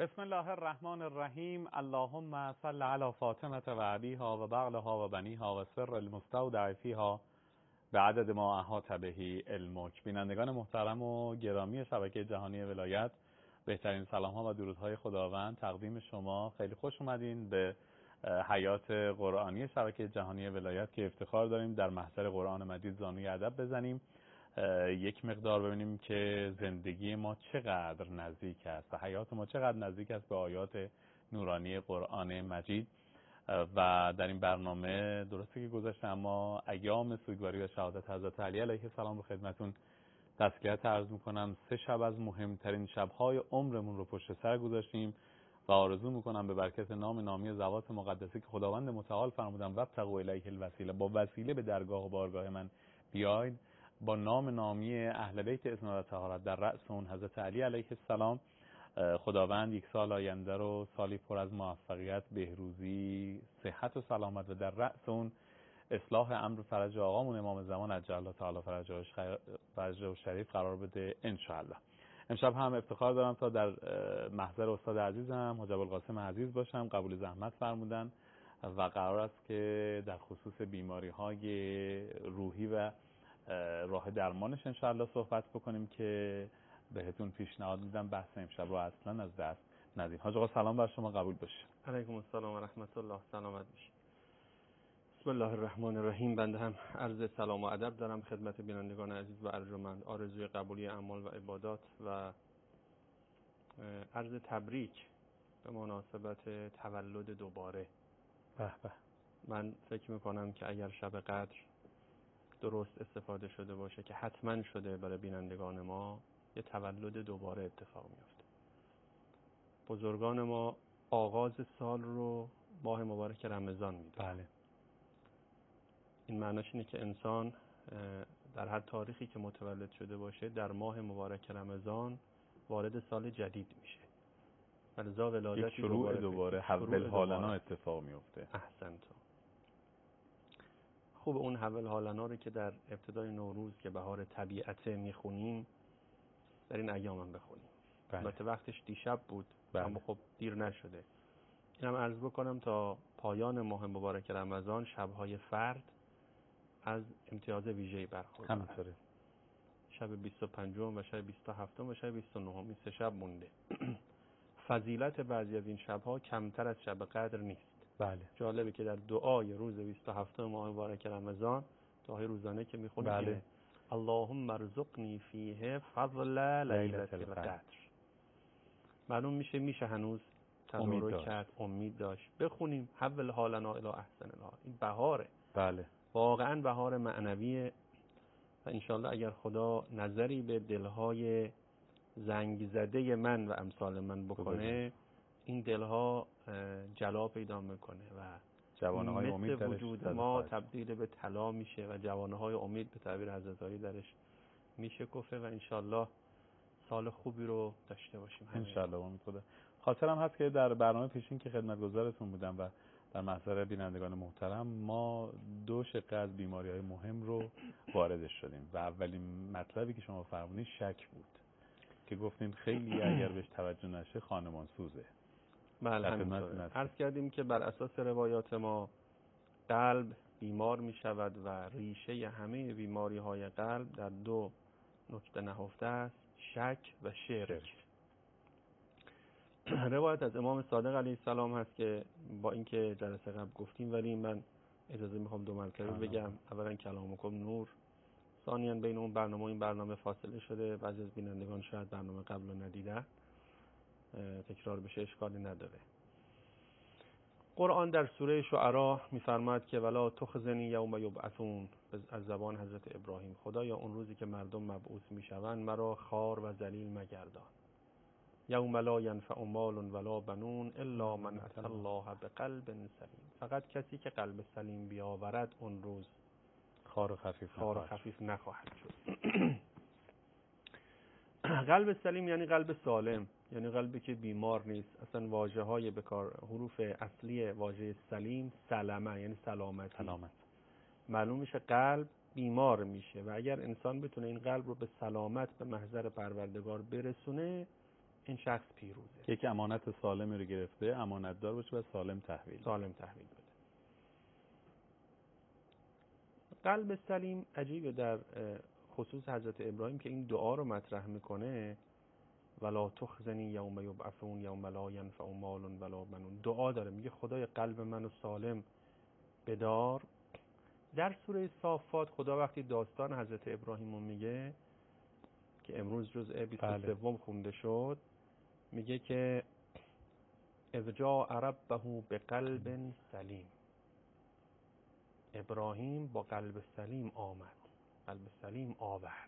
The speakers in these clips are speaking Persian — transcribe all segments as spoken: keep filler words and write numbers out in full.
بسم الله الرحمن الرحیم. اللهم صل علی فاطمه و ابیها و بعلها و بنیها و سر المستودع فیها به عدد ما احاط به علمک. بینندگان محترم و گرامی شبکه جهانی ولایت، بهترین سلام ها و درودهای خداوند تقدیم شما. خیلی خوش اومدین به حیات قرآنی شبکه جهانی ولایت که افتخار داریم در محضر قرآن مجید زانوی ادب بزنیم، یک مقدار ببینیم که زندگی ما چقدر نزدیک است و حیات ما چقدر نزدیک است به آیات نورانی قرآن مجید. و در این برنامه درسته که گذشته، اما ایام سوگواری و شهادت حضرت علی علیه السلام رو خدمتون تسلیت عرض میکنم. سه شب از مهمترین شبهای عمرمون رو پشت سر گذاشتیم و آرزو میکنم به برکت نام نامی ذوات مقدسی که خداوند متعال فرمودن وابتغوا الیه الوسیله، با وسیله به درگاه و بارگاه من بیاید، با نام نامی اهل بیت اذن و طهارت در رأس اون حضرت علی علیه السلام، خداوند یک سال آینده رو سالی پر از موفقیت، بهروزی، صحت و سلامت و در رأس اون اصلاح امر فرج آقامون امام زمان عجل الله تعالی فرجه و شریف قرار بده ان شاء الله. امشب هم افتخار دارم تا در محضر استاد عزیزم حجاب القاسم عزیز باشم، قبول زحمت فرمودن و قرار است که در خصوص بیماری های روحی و راه درمانش انشاءالله صحبت بکنیم که بهتون پیشنهاد میدم بحث امشب رو اصلا از دست ندید. حاج آقا سلام بر شما، قبول باشه. علیکم السلام و رحمت الله، سلامت باشید. بسم الله الرحمن الرحیم. بنده هم عرض سلام و ادب دارم خدمت بینندگان عزیز و ارجمند، آرزوی قبولی اعمال و عبادات و عرض تبریک به مناسبت تولد دوباره. به به. من فکر میکنم که اگر شب قدر درست استفاده شده باشه که حتما شده برای بینندگان ما، یه تولد دوباره اتفاق میفته. بزرگان ما آغاز سال رو ماه مبارک رمضان میدن. بله. این معناش اینه که انسان در هر تاریخی که متولد شده باشه در ماه مبارک رمضان وارد سال جدید میشه. ولذا ولادت یک شروع دوباره, دوباره حول حالنا اتفاق میفته. احسنتم. خوب اون حول حالنا رو که در ابتدای نوروز که بهار طبیعته میخونیم در این ایام هم بخونیم. البته وقتش دیشب بود. بله. اما خب دیر نشده. اینم عرض بکنم تا پایان ماه مبارک رمضان شبهای فرد از امتیاز ویژه‌ای برخورداره. همینطوره. شب بیست و پنجم و شب بیست و هفتم و شب بیست و نهم این سه شب مونده. فضیلت بعضی از این شبها کمتر از شب قدر نیست. بله. جالبه که در دعای روز بیست و هفتم ماه مبارک رمضان، دعای روزانه که میخونیم، بله. اللهم ارزقنی فیه فضل لیلة القدر. معلوم میشه میشه هنوز تدارک کرد، امید داشت. بخونیم حول حالنا الی احسن الحال. این بهاره. بله. واقعا بهار معنویه و انشالله اگر خدا نظری به دلهای زنگ زده من و امثال من بکنه، این دلها جلا پیدا میکنه و جوانه‌های امید درش وجود ما تبدیل به طلا میشه و جوانه‌های امید به تعبیر حضرت علی درش میشه کفه و انشالله سال خوبی رو داشته باشیم انشالله. امید خدا. خاطرم هست که در برنامه پیشین که خدمتگزارتون بودم و در محضر بینندگان محترم، ما دو شقه از بیماری‌های مهم رو واردش شدیم و اولین مطلبی که شما فرمودین شک بود که گفتین خیلی اگر بهش توجه نشه خانمان سوزه. بله همینطوره. عرض کردیم که بر اساس روایات ما قلب بیمار می شود و ریشه همه بیماری های قلب در دو نکته نهفته است: شک و شرک. روایت از امام صادق علیه السلام هست که با اینکه جلسه قبل گفتیم ولی من اجازه میخوام دو مرتبه بگم. اولا کلامکم نور، ثانیاً بین اون برنامه و این برنامه فاصله شده، بعضی از بینندگان شاید برنامه قبل رو ندیدن، تکرار بشه اشکالی نداره. قرآن در سوره شعراء می‌فرماید که ولا تخزنی یوم یبعثون، از زبان حضرت ابراهیم، خدایا اون روزی که مردم مبعوث میشوند مرا خوار و ذلیل مگردان. یوم لا ینفع مال ولا بنون الا من اتى الله بقلب سلیم. فقط کسی که قلب سلیم بیاورد اون روز خوار و خفیف خوار و خفیف نخواهد شد. قلب سلیم یعنی قلب سالم، یعنی قلبی که بیمار نیست. اصلا واژه های بکار، حروف اصلی واژه سلیم سلمه یعنی سلامتی. سلامت. معلوم میشه قلب بیمار میشه و اگر انسان بتونه این قلب رو به سلامت به محضر پروردگار برسونه، این شخص پیروزه. یک امانت سالمی رو گرفته، امانت دار باشه و سالم تحویل سالم تحویل بده. قلب سلیم عجیبه در خصوص حضرت ابراهیم که این دعا رو مطرح میکنه، ولا تخزنی یوم یبعثون یوم لا ینفع مال ولا بنون. دعا داره، میگه خدای قلب منو سالم بدار. در سوره صافات خدا وقتی داستان حضرت ابراهیم رو میگه که امروز جزء بیست و سه خونده شد، میگه که اذ جاء ربه بقلب سلیم. ابراهیم با قلب سلیم آمد، قلب سلیم آورد.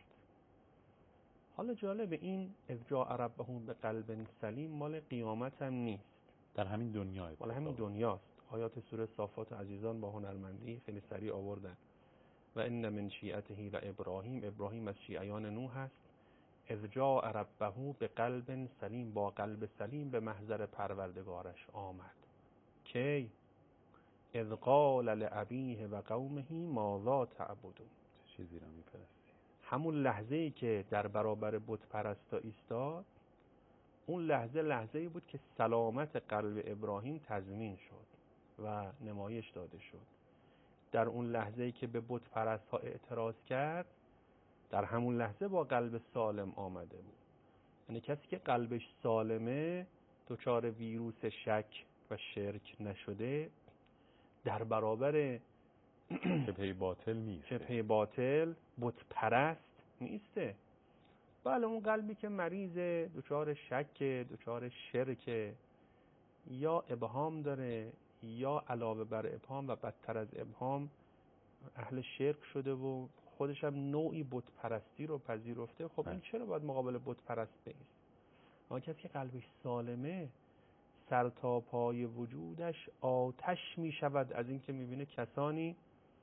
حالا جالب، این اذ جاء ربه بقلب سلیم مال قیامت هم نیست، در همین دنیا، مال همین دنیاست. آیات سوره صافات عزیزان با هنرمندی خیلی سریع آوردن. و ان من شیعته لابراهیم، ابراهیم از شیعیان نوح هست. اذ جاء ربه بقلب سلیم، با قلب سلیم به محضر پروردگارش آمد. کی؟ اذ قال لابیه و قومه ماذا تعبدون. چیزی رو میپرستی. همون لحظه‌ای که در برابر بت پرستا ایستاد، اون لحظه لحظه‌ای بود که سلامت قلب ابراهیم تضمین شد و نمایش داده شد. در اون لحظه‌ای که به بت پرست‌ها اعتراض کرد، در همون لحظه با قلب سالم آمده بود. یعنی کسی که قلبش سالمه، دچار ویروس شک و شرک نشده، در برابر شبهه باطل نیست، شبهه باطل بت پرست نیسته. بله، اون قلبی که مریضه، دچار شک، دچار شرک، یا ابهام داره، یا علاوه بر ابهام و بدتر از ابهام اهل شرک شده و خودش هم نوعی بت پرستی رو پذیرفته. خب این چرا باید مقابل بت پرست بایست؟ اما کسی که قلبش سالمه، سر تا پای وجودش آتش می شود از اینکه می بینه کسانی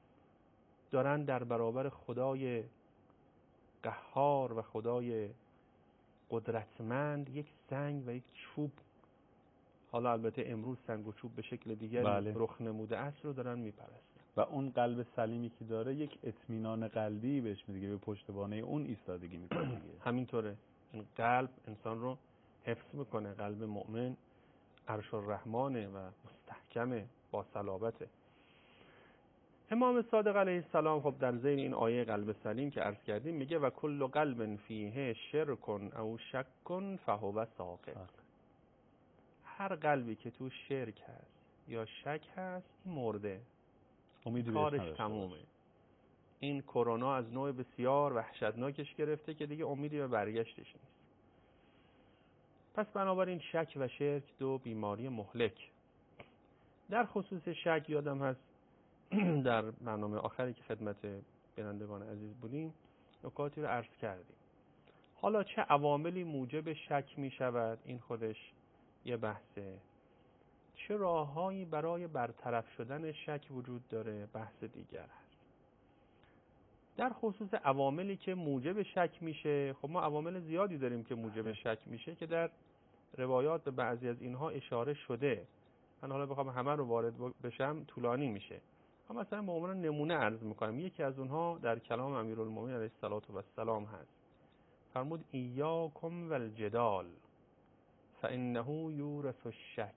دارن در برابر خدای قهار و خدای قدرتمند یک سنگ و یک چوب، حالا البته امروز سنگ و چوب به شکل دیگری بله. رخ نموده است، رو دارن میپرستن. و اون قلب سلیمی که داره یک اطمینان قلبی بهش میده، به پشتوانه اون ایستادگی میکنه. همینطوره، این قلب انسان رو حفظ میکنه. قلب مؤمن عرش الرحمنه و مستحکمه، با صلابته. امام صادق علیه السلام خب در ذیل این آیه قلب سلیم که عرض کردیم میگه و کل قلب فیه شرک او شک فهو ساقط. هر قلبی که تو شرک هست یا شک هست، این مرده، کارش تمومه. این کرونا از نوع بسیار وحشتناکش گرفته که دیگه امیدی به برگشتش نیست. پس بنابراین شک و شرک دو بیماری مهلک. در خصوص شک یادم هست در برنامه آخری که خدمت بینندگان عزیز بودیم نکاتی رو عرض کردیم. حالا چه عواملی موجب شک می شود، این خودش یه بحثه. چه راههایی برای برطرف شدن شک وجود داره، بحث دیگر هست. در خصوص عواملی که موجب شک میشه، خب ما عوامل زیادی داریم که موجب شک میشه که در روایات به بعضی از اینها اشاره شده. من حالا بخوام همه رو وارد بشم طولانی میشه، اما مثلا به عنوان نمونه عرض میکنم. یکی از اونها در کلام امیرالمومنین علیه السلام هست. فرمود ایاکم والجدال فانه یورث الشک.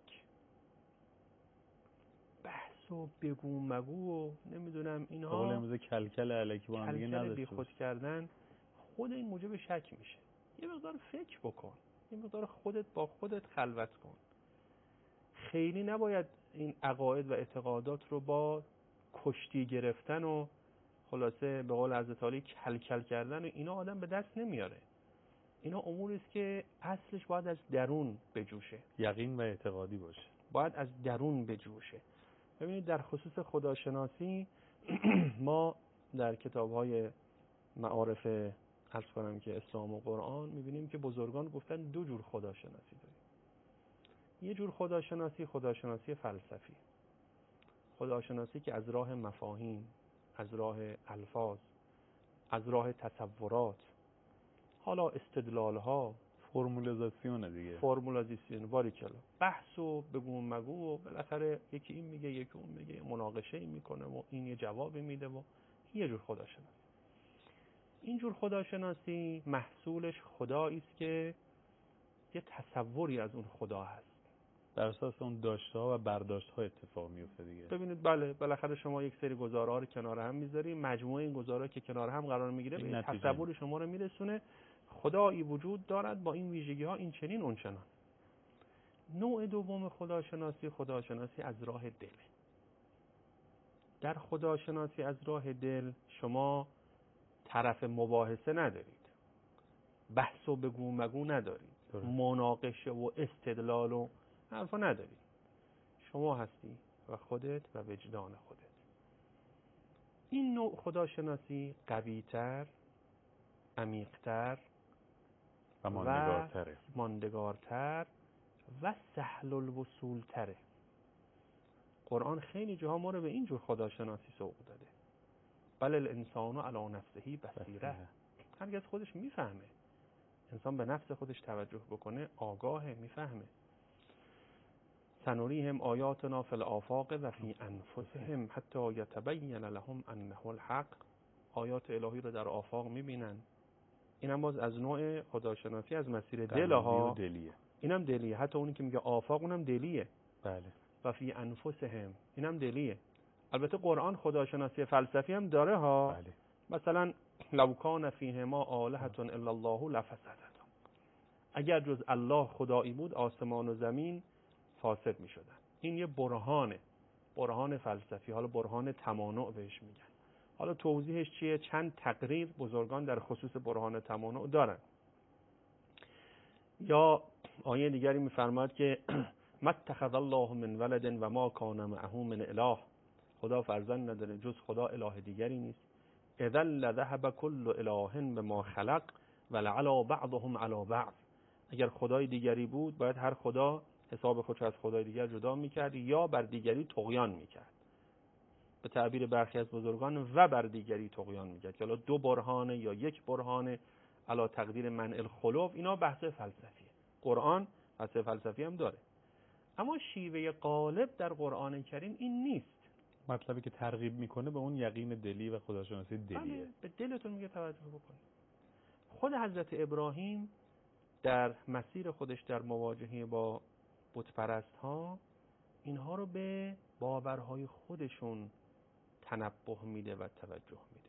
بحث و بگو مگو و نمیدونم اینها، قول امروز کلکل الکی با هم دیگه نداشته بی خود کردن، خود این موجب شک میشه. یه مقدار فکر بکن، یه مقدار خودت با خودت خلوت کن. خیلی نباید این عقاید و اعتقادات رو با کشتی گرفتن و خلاصه به قول حضرت علی کلکل کردن و اینا آدم به دست نمیاره. اینا اموری است که اصلش باید از درون بجوشه، یقین و اعتقادی باشه، باید از درون بجوشه. ببینید در خصوص خداشناسی ما در کتاب‌های معارف عرض کنم که اسلام و قرآن می‌بینیم که بزرگان گفتن دو جور خداشناسی داریم. یه جور خداشناسی خداشناسی فلسفی، خداشناسی که از راه مفاهیم، از راه الفاظ، از راه تصورات، حالا استدلال‌ها، فرمولایزاسیون دیگه، فرمولایزاسیون باریکلا، بحث و بگو مگو و بالاخره یکی این میگه یکی اون میگه، مناقشه ای میکنه و این یه جوابی میده و یه جور خداشناسی. این جور خداشناسی محصولش خدایی است که یه تصوری از اون خدا هست. در اساس اون داشته ها و برداشت ها اتفاق میفته دیگه. ببینید بله، بالاخره شما یک سری گزاره‌ها رو کنار هم میذاری، مجموعه این گزاره‌ها که کنار هم قرار میگیره به تصوری شما رو میرسونه خدایی وجود دارد با این ویژگی‌ها، این چنین اون چنان. نوع دوم خداشناسی، خداشناسی از راه دل. در خداشناسی از راه دل شما طرف مباحثه ندارید، بحث و بگو مگو ندارید، مناقشه و استدلال و حرفا ندارید. شما هستی و خودت و وجدان خودت. این نوع خداشناسی قوی‌تر، عمیق‌تر و ماندگارتره و ماندگارتر و سهل الوصول تره. قرآن خیلی جاها ما رو به این جور خداشناسی سوق داده. بل الانسان علی نفسه بصیره. هرگز خودش میفهمه. انسان به نفس خودش توجه بکنه آگاهه، میفهمه. سنریهم آیاتنا فی الآفاق و فی انفسهم حتی یتبین لهم انه الحق. آیات الهی رو در آفاق میبینن. اینم باز از نوع خداشناسی از مسیر دل ها. دلیه. اینم دلیه. حتی اونی که میگه آفاق اونم دلیه. بله. و فی انفسهم اینم دلیه. البته قرآن خداشناسی فلسفی هم داره ها. بله. مثلا لو کان فیهما آلهة الا الله لفسدتا. اگر جز الله خدایی بود آسمان و زمین فاسد می شدن. این یه برهانه، برهان فلسفی. حالا برهان تمانع بهش میگن. حالا توضیحش چیه؟ چند تقریر بزرگان در خصوص برهان تمانع دارن. یا آیه دیگری میفرماید که ما اتخذ الله من ولد و ما کان معه من اله. خدا فرزند نداره، جز خدا اله دیگری نیست. اذا لذهب كل اله بما خلق ولعلى بعضهم على بعض. اگر خدای دیگری بود باید هر خدا حساب خودش از خدای دیگر جدا میکرد یا بر دیگری طغیان میکرد. به تعبیر برخی از بزرگان و بر دیگری طغیان میکرد که حالا دو برهانه یا یک برهانه علی تقدیر منع الخلو. اینا بحث فلسفیه. قرآن بحث فلسفی هم داره، اما شیوه غالب در قرآن کریم این نیست. مطلبی که ترغیب میکنه به اون یقین دلی و خداشناسی دلیه. به دلتون میگه توجه بکنید. خود حضرت ابراهیم در مسیر خودش در مواجهه با بت پرست ها اینها رو به باورهای خودشون تنبه میده و توجه میده.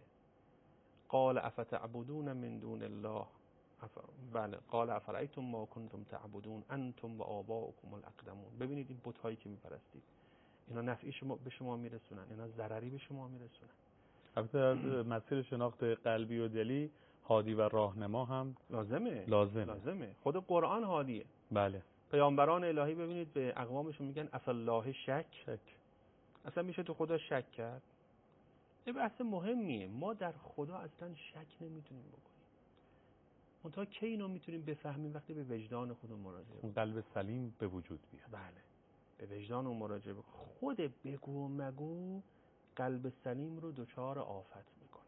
قال افتعبدون من دون الله افر... بله قال افرایتم ما کنتم تعبدون انتم و آباؤکم الاقدمون. ببینید این بت هایی که میپرستید اینا نفعی شما به شما میرسونن، اینا ضرری به شما میرسونن. البته از مسیر شناخت قلبی و دلی هادی و راهنما هم لازمه. لازمه لازمه. خود قرآن هادیه. بله. پیامبران الهی ببینید به اقوامشون میگن افالله شک. شک. اصلا میشه تو خدا شک کرد؟ یه بحث مهمیه. ما در خدا اصلا شک نمیتونیم بکنیم. منتها کی اینو میتونیم بفهمیم؟ وقتی به وجدان خودمون مراجعه اون قلب سلیم به وجود بیاد. بله. به وجدان اون مراجعه بکنیم. خود بگو مگو قلب سلیم رو دچار آفت میکنه.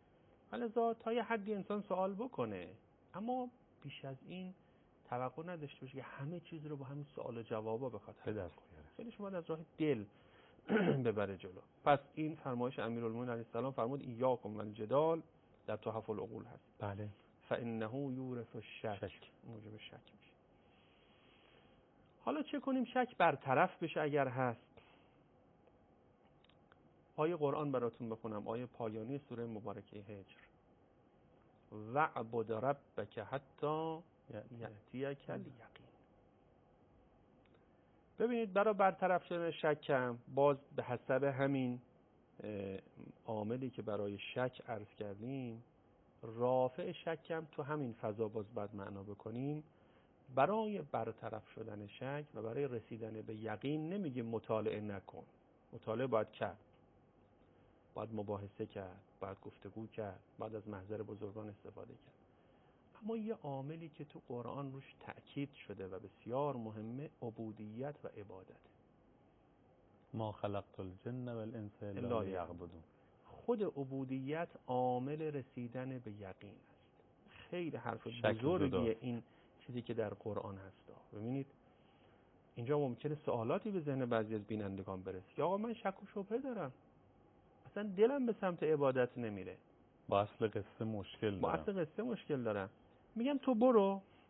حالا تا یه حدی انسان سوال بکنه، اما بیش از این توقع نداشته باشه که همه چیز رو با همین سوال و جوابا بخواد به دست بیاره. خیلی شما از راه دل ببره جلو. پس این فرمایش امیرالمومنین علیه السلام فرمود ایاکم والجدال در تحف العقول هست. بله. فانه یورث الشک. شک. موجب شک میشه. حالا چه کنیم شک برطرف بشه اگر هست؟ آیه قرآن براتون بخونم، آیه پایانی سوره مبارکه هجر. وعبد ربک حتی یأتیک الیقین. ببینید برای برطرف شدن شکم باز به حسب همین عاملی که برای شک عرض کردیم، رافع شکم تو همین فضا باز باید معنا بکنیم. برای برطرف شدن شک و برای رسیدن به یقین نمیگه مطالعه نکن. مطالعه باید کرد، باید مباحثه کرد، باید گفتگو کرد، باید از محضر بزرگان استفاده کرد. اما یه عاملی که تو قرآن روش تأکید شده و بسیار مهمه، عبودیت و عبادت. ما خلقت الجن والانس الا لیعبدون. خود عبودیت عامل رسیدن به یقین است. خیلی حرف بزرگیه این چیزی که در قرآن هست. ببینید اینجا ممکنه سوالاتی به ذهن بعضی از بینندگان برسه که آقا من شک و شبهه دارم، اصلا دلم به سمت عبادت نمیره، با اصل قصه مشکل دارم. با اصل قصه مشکل دارم. میگم تو برو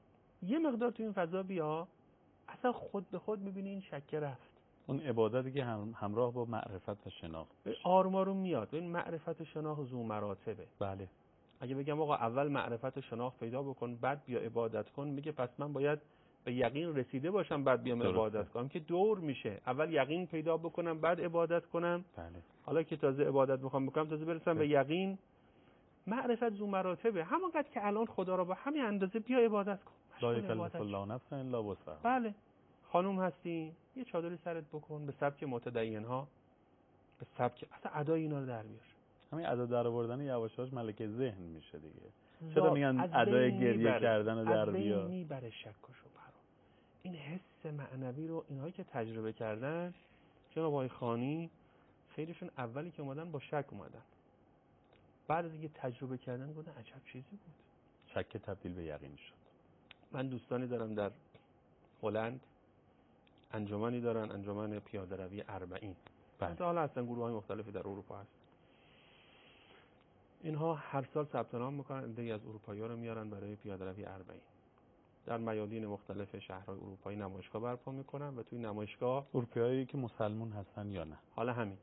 یه مقدار تو این فضا بیا، اصلا خود به خود میبینی این شکه رفت. اون عبادتی که هم همراه با معرفت و شناخت آروم آروم میاد. این معرفت و شناخت ذو مراتبه. بله. اگه بگم آقا اول معرفت و شناخت پیدا بکن بعد بیا عبادت کن، میگه پس من باید به یقین رسیده باشم بعد بیام درسته. عبادت کنم، که دور میشه. اول یقین پیدا بکنم بعد عبادت کنم. بله. حالا که تازه عبادت میخوام بکنم تازه برسم به یقین. معرفت ذو مراتبه. همونقدر که الان خدا رو با همین اندازه بیا عبادت کن. لا یکلف الله نفسا الا وسعها. بله. خانوم هستی یه چادری سرت بکن به سبک متدین ها، به سبک اصلا ادای اینا رو در بیار. همین ادا در آوردن یواش یواش ملکه ذهن میشه دیگه. چرا میگن ادای گریه کردن و در بیار؟ از بین میبره شک و شبهه. این حس معنوی رو اینهایی که تجربه کردن، جناب آقای خانی، خیلیشون اولی که اومدن با شک اومدن، بعد از اینکه تجربه کردن گفتن عجب چیزی بود. شک تبدیل به یقین شد. من دوستانی دارم در هلند، انجمنی دارن، انجمن پیاده روی اربعین. بله. حالا هستن گروه‌های مختلفی در اروپا هست. اینها هر سال ثبت نام میکنن، عده‌ای از اروپایی‌ها رو میارن برای پیاده روی اربعین. در میادین مختلف شهرهای اروپایی نمایشگاه برپا میکنن و توی نمایشگاه اروپایی که مسلمان هستن یا نه؟ حالا همین.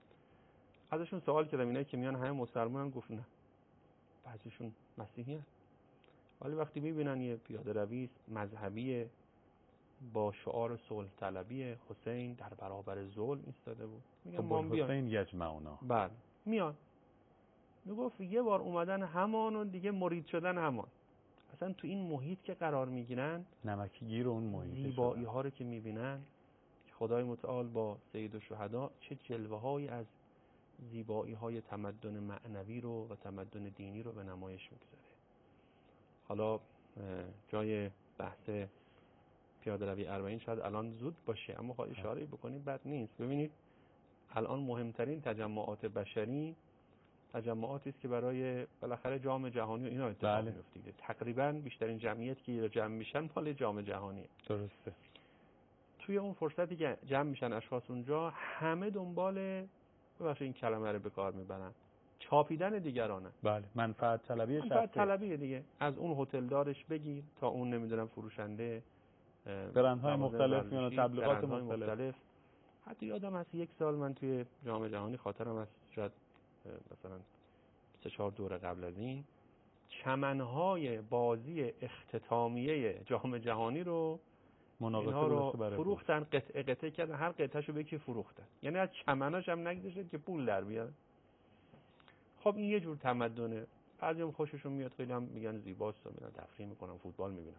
ازشون سوال کردم اینایی که میان همه مسلمانن؟ گفت نه. بعضیشون مسیحی هستن. ولی وقتی میبینن یه پیاده روی مذهبی با شعار صلح طلبی، حسین در برابر ظلم ایستاده بود، میگن ما بیان. حسین یجمعنا. بله. میان. میگفت یه بار اومدن همان و دیگه مرید شدن همان. اصلا تو این محیط که قرار میگیرن، نمکگیر اون محیط، زیبایی ها رو که میبینن که خدای متعال با سید الشهدا چه جلوه های از زیبایی های تمدن معنوی رو و تمدن دینی رو به نمایش میگذاره. حالا جای بحث پیاده روی اربعین شاید الان زود باشه، اما خواهد اشاره بکنیم بد نیست. ببینید الان مهمترین تجمعات بشری تجمعاتی است که برای بالاخره جام جهانی و اینا اتفاق بله. میفته. تقریبا بیشترین جمعیت که جمع میشن مال جام جهانیه. درسته. توی اون فرصتی که جمع میشن اشخاص اونجا، همه دنبال، ببخشید این کلمه رو به کار میبرن، چاپیدن دیگرانه. بله. منفعت طلبی شخصی. منفعت طلبی دیگه. از اون هتل دارش بگیر تا اون نمیدونم فروشنده برندهای مختلف یا تبلیغات مختلف. مختلف. حتی یادم هست یک سال من توی جام جهانی، خاطرم هست شاید مثلا سه چهار دور قبل از این، چمنهای بازی اختتامیه جام جهانی رو اینها رو فروختن، قطعه قطعه کردن، هر قطعهشو به کی فروختن، یعنی از چمناش هم نگذاشتن که پول در بیاد. خب این یه جور تمدنه. بعضی هم خوششون میاد، خیلی هم میگن زیباست و میرن تفریح میکنن، فوتبال میبینن.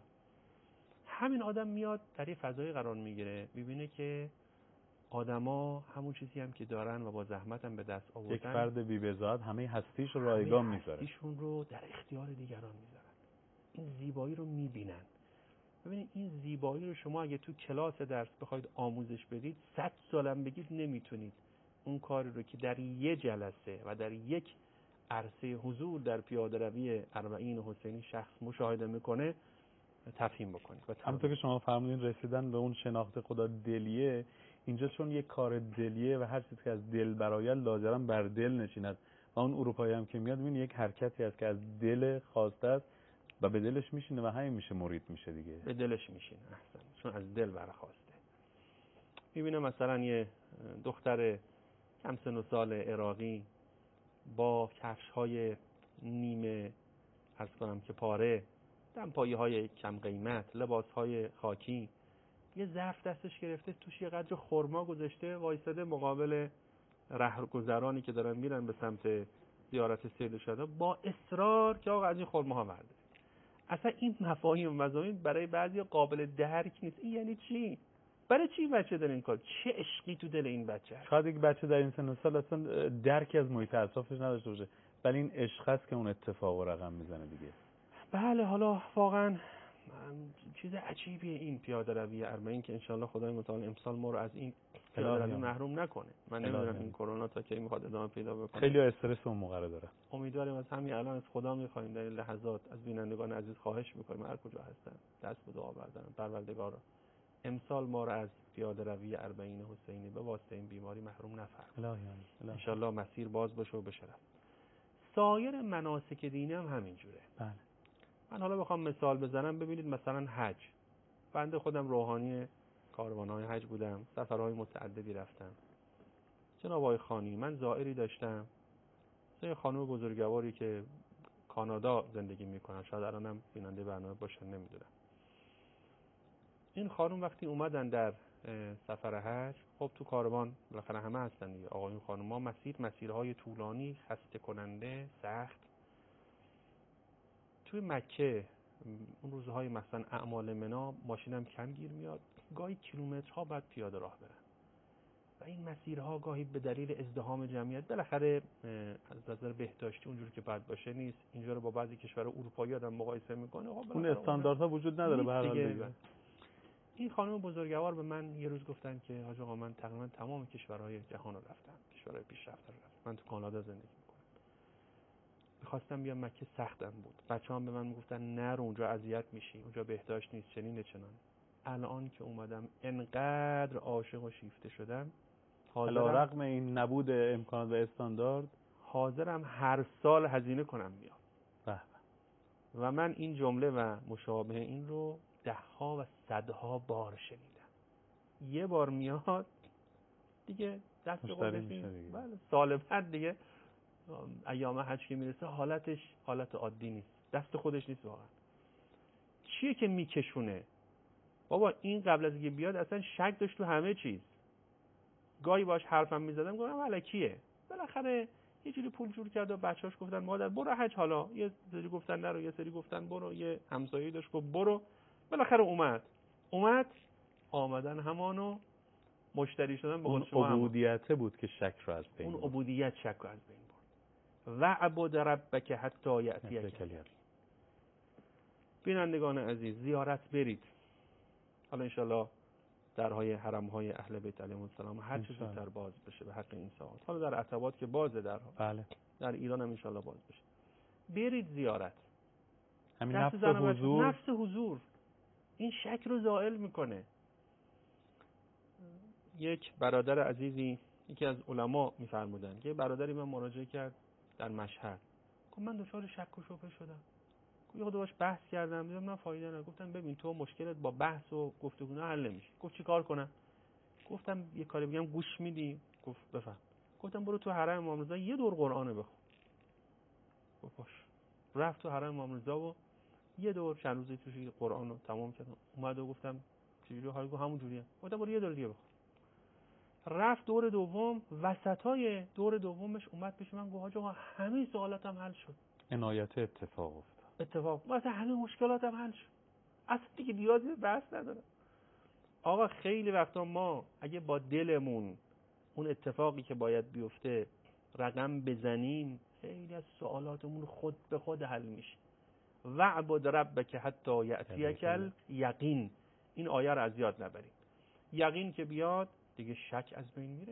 همین آدم میاد در یه فضای قرار میگیره، میبینه که آدما همون چیزی هم که دارن و با زحمت هم به دست آوردن، یک فرد بی‌بضاعت همه هستیش رو رایگان میذاره، هستیشون رو در اختیار دیگران میذارن. این زیبایی رو میبینن. ببینید این زیبایی رو شما اگه تو کلاس درس بخواید آموزش بدید، صد سالم بگید نمیتونید اون کاری رو که در یک جلسه و در یک عرصه حضور در پیاده روی اربعین حسینی شخص مشاهده میکنه تفهیم بکنید. همونطور که شما فرمودین رسیدن به اون شناخت خدا دلیه، اینجا چون یک کار دلیه و هر چیزی که از دل برآید لاجرم بر دل نشیند و اون اروپایی هم که میاد ببین یک حرکتی هست که از دل خواسته است و به دلش میشینه و همین میشه مرید میشه دیگه. به دلش میشینه. احسن. چون از دل برخواسته. میبینه مثلا یه دختر کم سن و سال عراقی با کفش های نیمه عرض کنم که پاره، دمپایی های کم قیمت، لباس های خاکی، یه ظرف دستش گرفته توش یه قدر خرما گذاشته، وایساده مقابل رهگذرانی که دارن میرن به سمت زیارت سید الشهدا با اصرار که آقا از این خرماها ورده. اصلا این مفاهیم و مضامین برای بعضی قابل درک نیست. این یعنی چی؟ برای چی بچه داره این کار؟ چه عشقی تو دل این بچه هست؟ شاید یک بچه در این سن و سال اصلا درکی از محیط اطرافش نداشته باشه، ولی این عشق است که اون اتفاق و رقم میزنه دیگه. بله. حالا واقعا چیز عجیبیه این پیاده روی اربعین که انشالله خدای متعال امسال ما رو از این پیاده روی محروم نکنه. من نمیدونم این کرونا تا کی میخواد ادامه پیدا بکنه. خیلی استرس اون موقع داره. امیدواریم از همین الان از خدا میخوایم در این لحظات از بینندگان عزیز خواهش میکنیم هر کجا هستن دست به دعا بردارن. پروردگارا امسال ما رو از پیاده روی اربعین حسینی به واسطه این بیماری محروم نفرما. انشالله مسیر باز باشه و بشه. سایر مناسک دینی هم همین جوره. بله. من حالا بخوام مثال بزنم، ببینید مثلا حج، بنده خودم روحانی کاروان‌های حج بودم، سفرهای متعددی رفتم. جناب آقای خانی، من زائری داشتم، یه خانم بزرگواری که کانادا زندگی میکنن، شاید الانم بیننده برنامه باشن، نمیدونم. این خانم وقتی اومدن در سفر حج، خب تو کاروان بالاخره همه هستن دیگه، آقایون خانم‌ها، مسیر مسیرهای طولانی، خسته کننده، سخت. توی مکه اون روزهای مثلا اعمال منا ماشینم کم گیر میاد، گاهی کیلومترها بعد پیاده راه برن و این مسیرها گاهی به دلیل ازدحام جمعیت بالاخره از نظر بهداشتی اونجوری که باید باشه نیست. اینجا رو با بعضی کشورهای اروپایی آدم مقایسه میکنه، خب اون استانداردها وجود نداره به هر حال دیگه. این خانم بزرگوار به من یه روز گفتن که حاج آقا من تقریبا تمام کشورهای جهان رو رفتم، کشورهای پیشرفته رو رفتم، من تو کانادا زندگی میکنم، میخواستم بیام مکه، سختم بود. بچه‌ها به من میگفتن نرو اونجا اذیت میشی، اونجا بهداشت نیست، چنین چنان. الان که اومدم انقدر عاشق و شیفته شدم، علی رغم این نبود امکانات و استاندارد حاضرم هر سال هزینه کنم بیام. و من این جمله و مشابه این رو ده ها و صدها بار شنیدم. یه بار میاد دیگه دست خودش نیست. بله، سال بعد دیگه ایام حج که میرسه حالتش حالت عادی نیست، دست خودش نیست واقعا. چیه که میکشونه؟ بابا این قبل از اینکه بیاد اصلا شک داشت تو همه چیز. گاهی باش حرفم میزدم، گفتم الکیه، بالاخره یه جوری پول جور کرد و بچه‌هاش گفتن مادر برو حج، حالا یه سری گفتن نرو، یه سری گفتن برو، یه همسایه‌ای داشت گفت برو، بالاخره اومد اومد آمدن همانو مشتری شدن به اون عبودیت بود که شک رو از بین اون عبودیت شک رو از بین برد. و عبد ربک حتی یأتیک الیقین. بینندگان عزیز، زیارت برید. حالا انشالله درهای حرم‌های اهل بیت علیهم السلام هر چه زودتر باز بشه به حق این ساعات. حالا در عتبات که بازه درها، بله، در ایران هم انشالله باز بشه. برید زیارت. همین نفس حضور، نفس حضور این شک رو زائل میکنه. یک برادر عزیزی، یکی از علما میفرمودن که برادری من مراجعه کرد در مشهد، گفت من دچار شک و شبهه شدم. یه خود باش بحث کردم، دیدم نه فایده نداره. گفتم ببین تو مشکلت با بحث و گفتگو نه حل نمیشه. گفت چیکار کنم؟ گفتم یه کاری بگم گوش میدی؟ گفت بفهم. گفتم برو تو حرم امام رضا یه دور قرآن بخون. گفت باش. رفت تو حرم امام رضا و یه دور چند روزی توش قرآن رو تمام کردم. اومد و گفتم چجوری حال؟ گفت همون جوریه. گفتم برو یه دور دیگه بخون. رفت دور دوم، وسطای دور دومش اومد پیش من گفت آقا همه سوالاتم حل شد. عنایت اتفاق افتاد. اتفاق مثلا همه مشکلاتم حل شد. اصلا دیگه نیازی به بحث نداره. آقا خیلی وقتا ما اگه با دلمون اون اتفاقی که باید بیفته رقم بزنیم، خیلی از سوالاتمون خود به خود حل میشه. وعبد ربک حتی یأتیک الیقین. این آیه رو از یاد نبریم. یقین که بیاد دیگه شک از بین میره.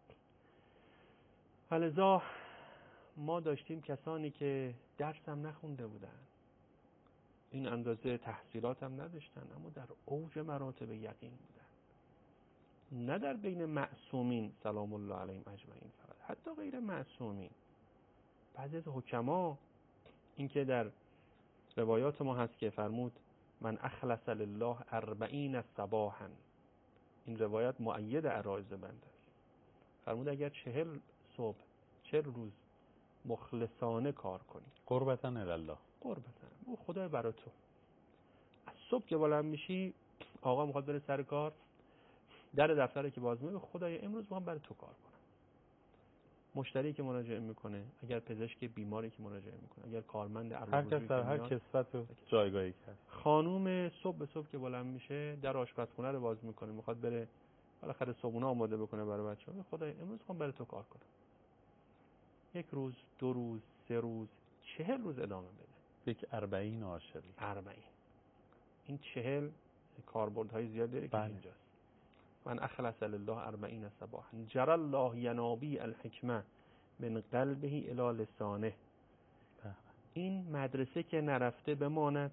لذا ما داشتیم کسانی که درس هم نخونده بودن، این اندازه تحصیلات هم نداشتن، اما در اوج مراتب یقین بودن. نه در بین معصومین سلام الله علیهم اجمعین، فقط حتی غیر معصومین. بعضی از حکما، این که در روایات ما هست که فرمود من اخلص لله اربعین صباحا، این روایت مؤید عرایض بنده است. فرمود اگر چهل صبح چهل روز مخلصانه کار کنی، قربتا الله، قربتا او خدای برای تو. از صبح که بلند میشی، آقا میخواد بره سر کار، در دفتری که باز میشه، خدای امروز میخوام برای تو کار کنم. مشتری که مراجعه میکنه، اگر پزشک بیماری که مراجعه میکنه، اگر کارمند هر کس در هر کسبت و جایگاهی کرد. خانوم صبح به صبح که بلند میشه در آشپزخونه رو باز میکنه، میخواد بره بالاخره صبحونه آماده بکنه برای بچه‌ها، خدای امروز میخوام برای تو کار کنم. یک روز، دو روز، سه روز، چهل روز ادامه بده. یک اربعین عاشقی. اربعین. این چهل کاربردهای زیاد داره که اینجاست. من اخلص لله اربعین صباحا جرى الله ینابی الحکمه من قلبه الی لسانه. این مدرسه که نرفته بماند،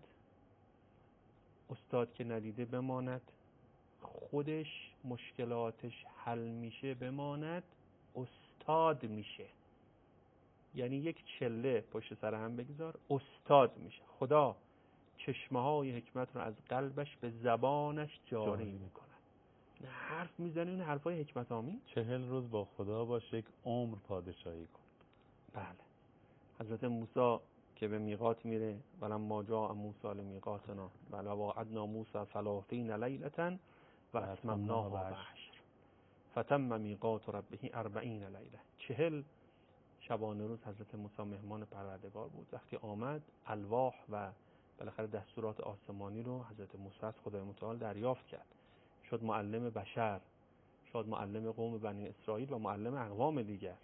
استاد که ندیده بماند، خودش مشکلاتش حل میشه بماند، استاد میشه. یعنی یک چله پشت سر هم بگذار، استاد میشه. خدا چشمه های حکمت رو از قلبش به زبانش جاری میکنن. نه حرف میزنه، این حرفای حکمت آمیز. چهل روز با خدا باش، یک عمر پادشاهی کن. بله. حضرت موسی که به میقات میره، ولما جاء موسی لمیقاتنا ولوعدنا موسی ثلاثین لیلة و اتممناها بعشر فتم میقات ربه اربعین لیلة. چهل شبانه روز حضرت موسی مهمان پروردگار بود. وقتی آمد الواح و بالاخره دستورات آسمانی رو حضرت موسی از خدای متعال دریافت کرد، شد معلم بشر، شد معلم قوم بنی اسرائیل و معلم اقوام دیگر.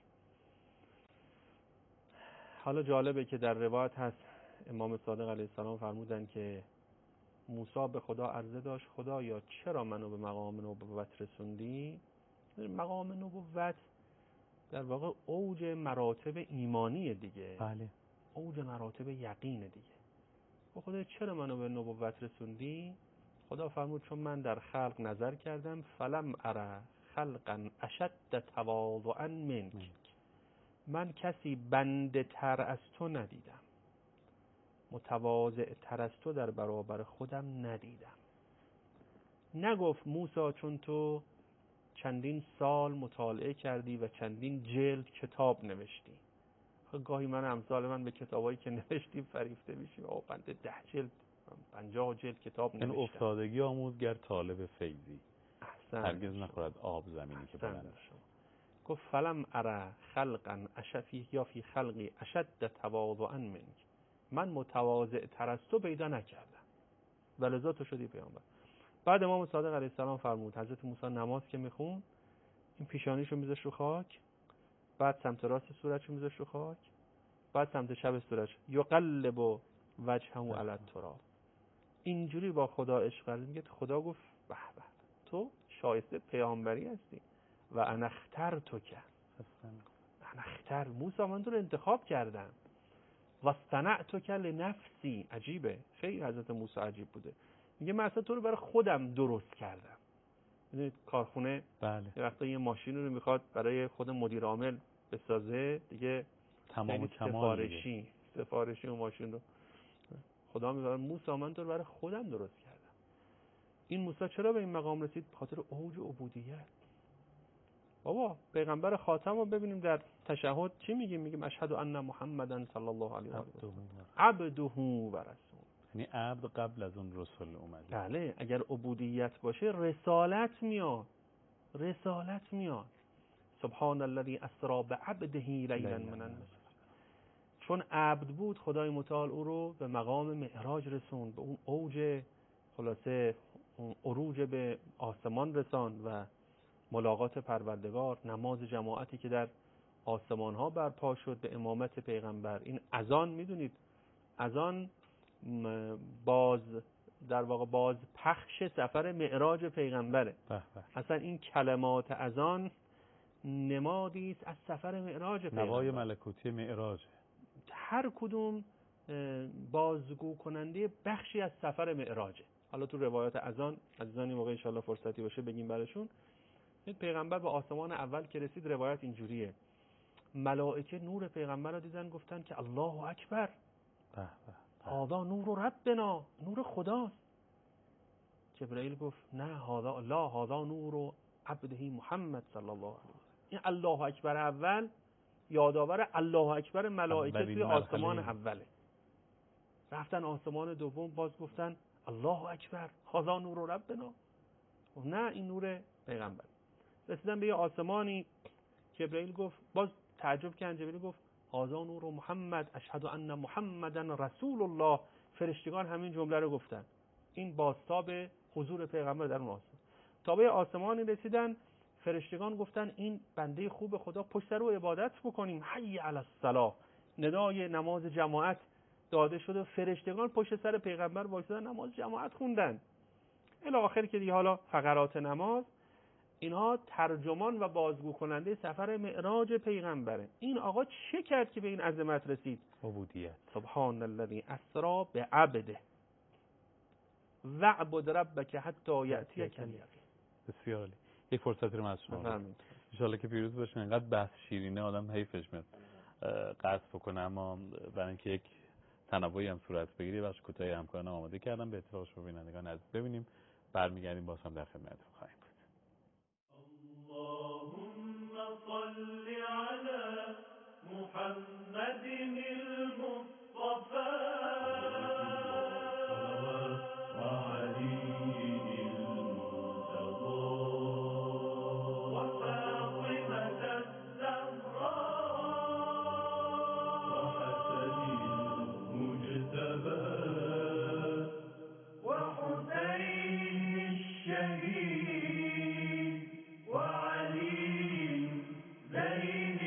حالا جالبه که در روایت هست امام صادق علیه السلام فرمودن که موسی به خدا عرضه داشت خدایا چرا منو به مقام نبوت رسوندی؟ مقام نبوت در واقع اوج مراتب ایمانی دیگه. بله. اوج مراتب یقین دیگه. خدا چرا منو به نبوت رسوندی؟ خدا فرمود چون من در خلق نظر کردم فلم اره خلقا اشد تواضعا منک. من کسی بنده تر از تو ندیدم، متواضع تر از تو در برابر خودم ندیدم. نگفت موسی چون تو چندین سال مطالعه کردی و چندین جلد کتاب نوشتی. گاهی من امثال من به کتابایی که نوشتیم فریفته میشیم. آقا بنده ده جلد پنجاه جلد کتاب نوشتم. این افتادگی آموزگر طالب فیضی احسن. هرگز نخورد آب زمینی که بلند. گفت فلم اره خلقا اشفی یا فی خلقی اشد تواضعا منک. من متواضع تر از تو پیدا نکردم ولذا تو شدی پیامبر. بعد امام صادق علیه السلام فرمود حضرت موسی نماز که میخون این پیشانیشو میذاشت رو خاک، بعد سمت راست صورتشو میذاشت رو خاک، بعد سمت چپ صورتش یقلب وجهه علی التراب. اینجوری با خدا عشق کرد. میگه خدا گفت به به تو شایسته پیامبری هستی و انا اخترتک. انا اختر موسی من تو رو انتخاب کردم و اصطنعتک لنفسی. عجیبه، خیلی حضرت موسی عجیب بوده. میگه من اصلا تو رو برای خودم درست کردم. میدونید کارخونه بله. یه وقتا یه ماشین رو میخواد برای خود مدیر عامل بسازه دیگه تمام کمال سفارشی سفارشی اون ماشین رو خدا میگه موسی من تو رو برای خودم درست کردم. این موسی چرا به این مقام رسید؟ خاطر اوج عبودیت. بابا پیغمبر خاتم رو ببینیم در تشهد چی میگیم؟ میگیم اشهد ان محمدن صلی الله علیه و آله عبده و رسول. یعنی عبد قبل از اون رسول اومد. بله. اگر عبودیت باشه رسالت میاد. رسالت میاد. سبحان الذی اسری بعبده لیلا من المسجد. چون عبد بود خدای متعال او رو به مقام معراج رسوند، به اون اوج خلاصه اون عروج به آسمان رساند و ملاقات پروردگار. نماز جماعتی که در آسمان ها برپا شد به امامت پیغمبر. این اذان میدونید اذان باز در واقع باز پخش سفر معراج پیغمبره. اصلا این کلمات اذان نمادی است از سفر معراج پیغمبر. نوای ملکوتی معراج. هر کدوم بازگو کننده بخشی از سفر معراجه. حالا تو روایات اذان عزیزان این موقع ان شاءالله فرصتی باشه بگیم براشون. پیغمبر به آسمان اول که رسید روایت اینجوریه ملائکه نور پیغمبر رو دیدن گفتن که الله اکبر هذا نور ربنا، نور خداست. جبرئیل گفت نه هذا لا هذا نور عبده محمد صلی الله علیه و این الله اکبر اول یادآور الله اکبر ملائکه توی آسمان اوله. رفتن آسمان دوم باز گفتن الله اکبر هذا نور ربنا، نه این نور پیغمبر. رسیدن به یه آسمانی جبرئیل گفت باز تعجب کردن. جبرئیل گفت هذا نور محمد اشهد ان محمدن رسول الله. فرشتگان همین جمله رو گفتن. این بازتاب حضور پیغمبر در اون آسمان. تا به آسمانی رسیدن فرشتگان گفتن این بنده خوب خدا پشت رو عبادت بکنیم، حی علی الصلاة. ندای نماز جماعت داده شد و فرشتگان پشت سر پیغمبر وایسادن نماز جماعت خوندن. الی آخر که دیگه حالا فقرات نماز اینها ترجمان و بازگو کننده سفر معراج پیغمبره. این آقا چه کرد که به این عظمت رسید؟ عبودیت. سبحان الذی اسری بعبده وعبد ربک حتی یأتیک الیقین. بسیار. یک فرصتی رو از شما ان شاءالله که پیروز باشین. اینقدر بحث شیرینه آدم حیفش میاد قصد بکنه، اما برای اینکه یک تنوعی هم صورت بگیره. بخش کوتاهی همکاران آماده کردم، به اتفاق شما بینندگان از ببینیم، برمیگردیم باز هم در خدمتتون خواهیم بود. اللهم صل على محمد المصطفى وعلي المرتضى وفاطمة الزهراء وحسن المجتبى وحسين الشهيد وعلي زين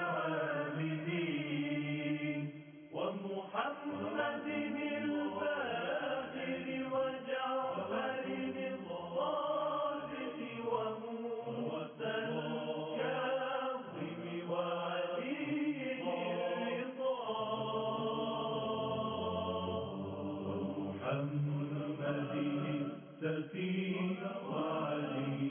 العابدين ومحمد الباقر وجعفر الصادق وموسى الكاظم وعلي الرضا ومحمد السفي وعلي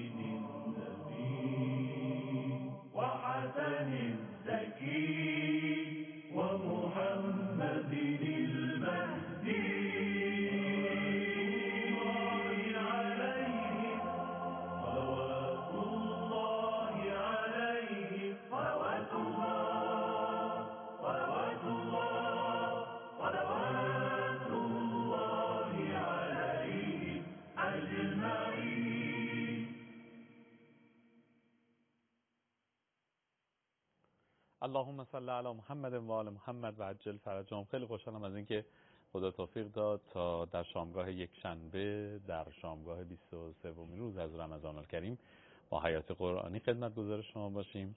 وحسن الزكي ومحمد المهدي عليه صلوات الله عليه صلوات الله صلوات الله صلوات الله عليه أجمعين. اللهم صل علی محمد و آل محمد و عجل فرجهم. خیلی خوشحالم از اینکه خدا توفیق داد تا در شامگاه یک شنبه در شامگاه بیست و سومین روز از رمضان الکریم با حیات قرآنی خدمتگزار شما باشیم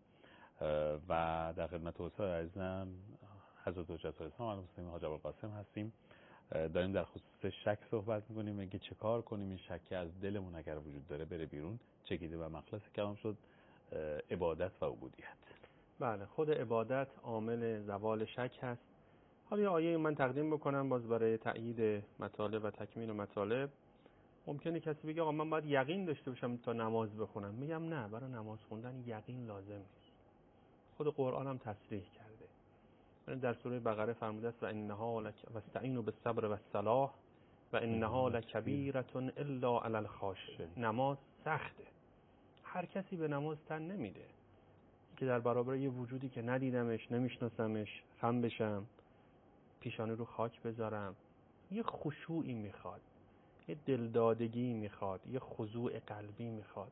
و در خدمت استاد عزیزم حضرت حجت الاسلام المسلمین حاج ابوالقاسم هستیم. داریم در خصوص شک صحبت می‌کنیم، اینکه چه کار کنیم این شک از دلمون اگر وجود داره بره بیرون. چکیده و مخلص کلام شد عبادت و عبودیت. بله، خود عبادت عامل زوال شک هست. حالا یه آیه من تقدیم بکنم باز برای تأیید مطالب و تکمیل مطالب. ممکنه کسی بگه آقا من باید یقین داشته باشم تا نماز بخونم. میگم نه، برای نماز خوندن یقین لازم نیست. خود قرآن هم تصریح کرده. در سوره بقره فرموده است و انها لک واستعینوا بالصبر والصلاح و انها لکبیرة الا علی الخاشعین. نماز سخته. هر کسی به نماز تن نمیده. که در برابر یه وجودی که ندیدمش، نمیشناسمش، خم بشم، پیشانی رو خاک بذارم، یه خشوعی میخواد، یه دلدادگی میخواد، یه خضوع قلبی میخواد.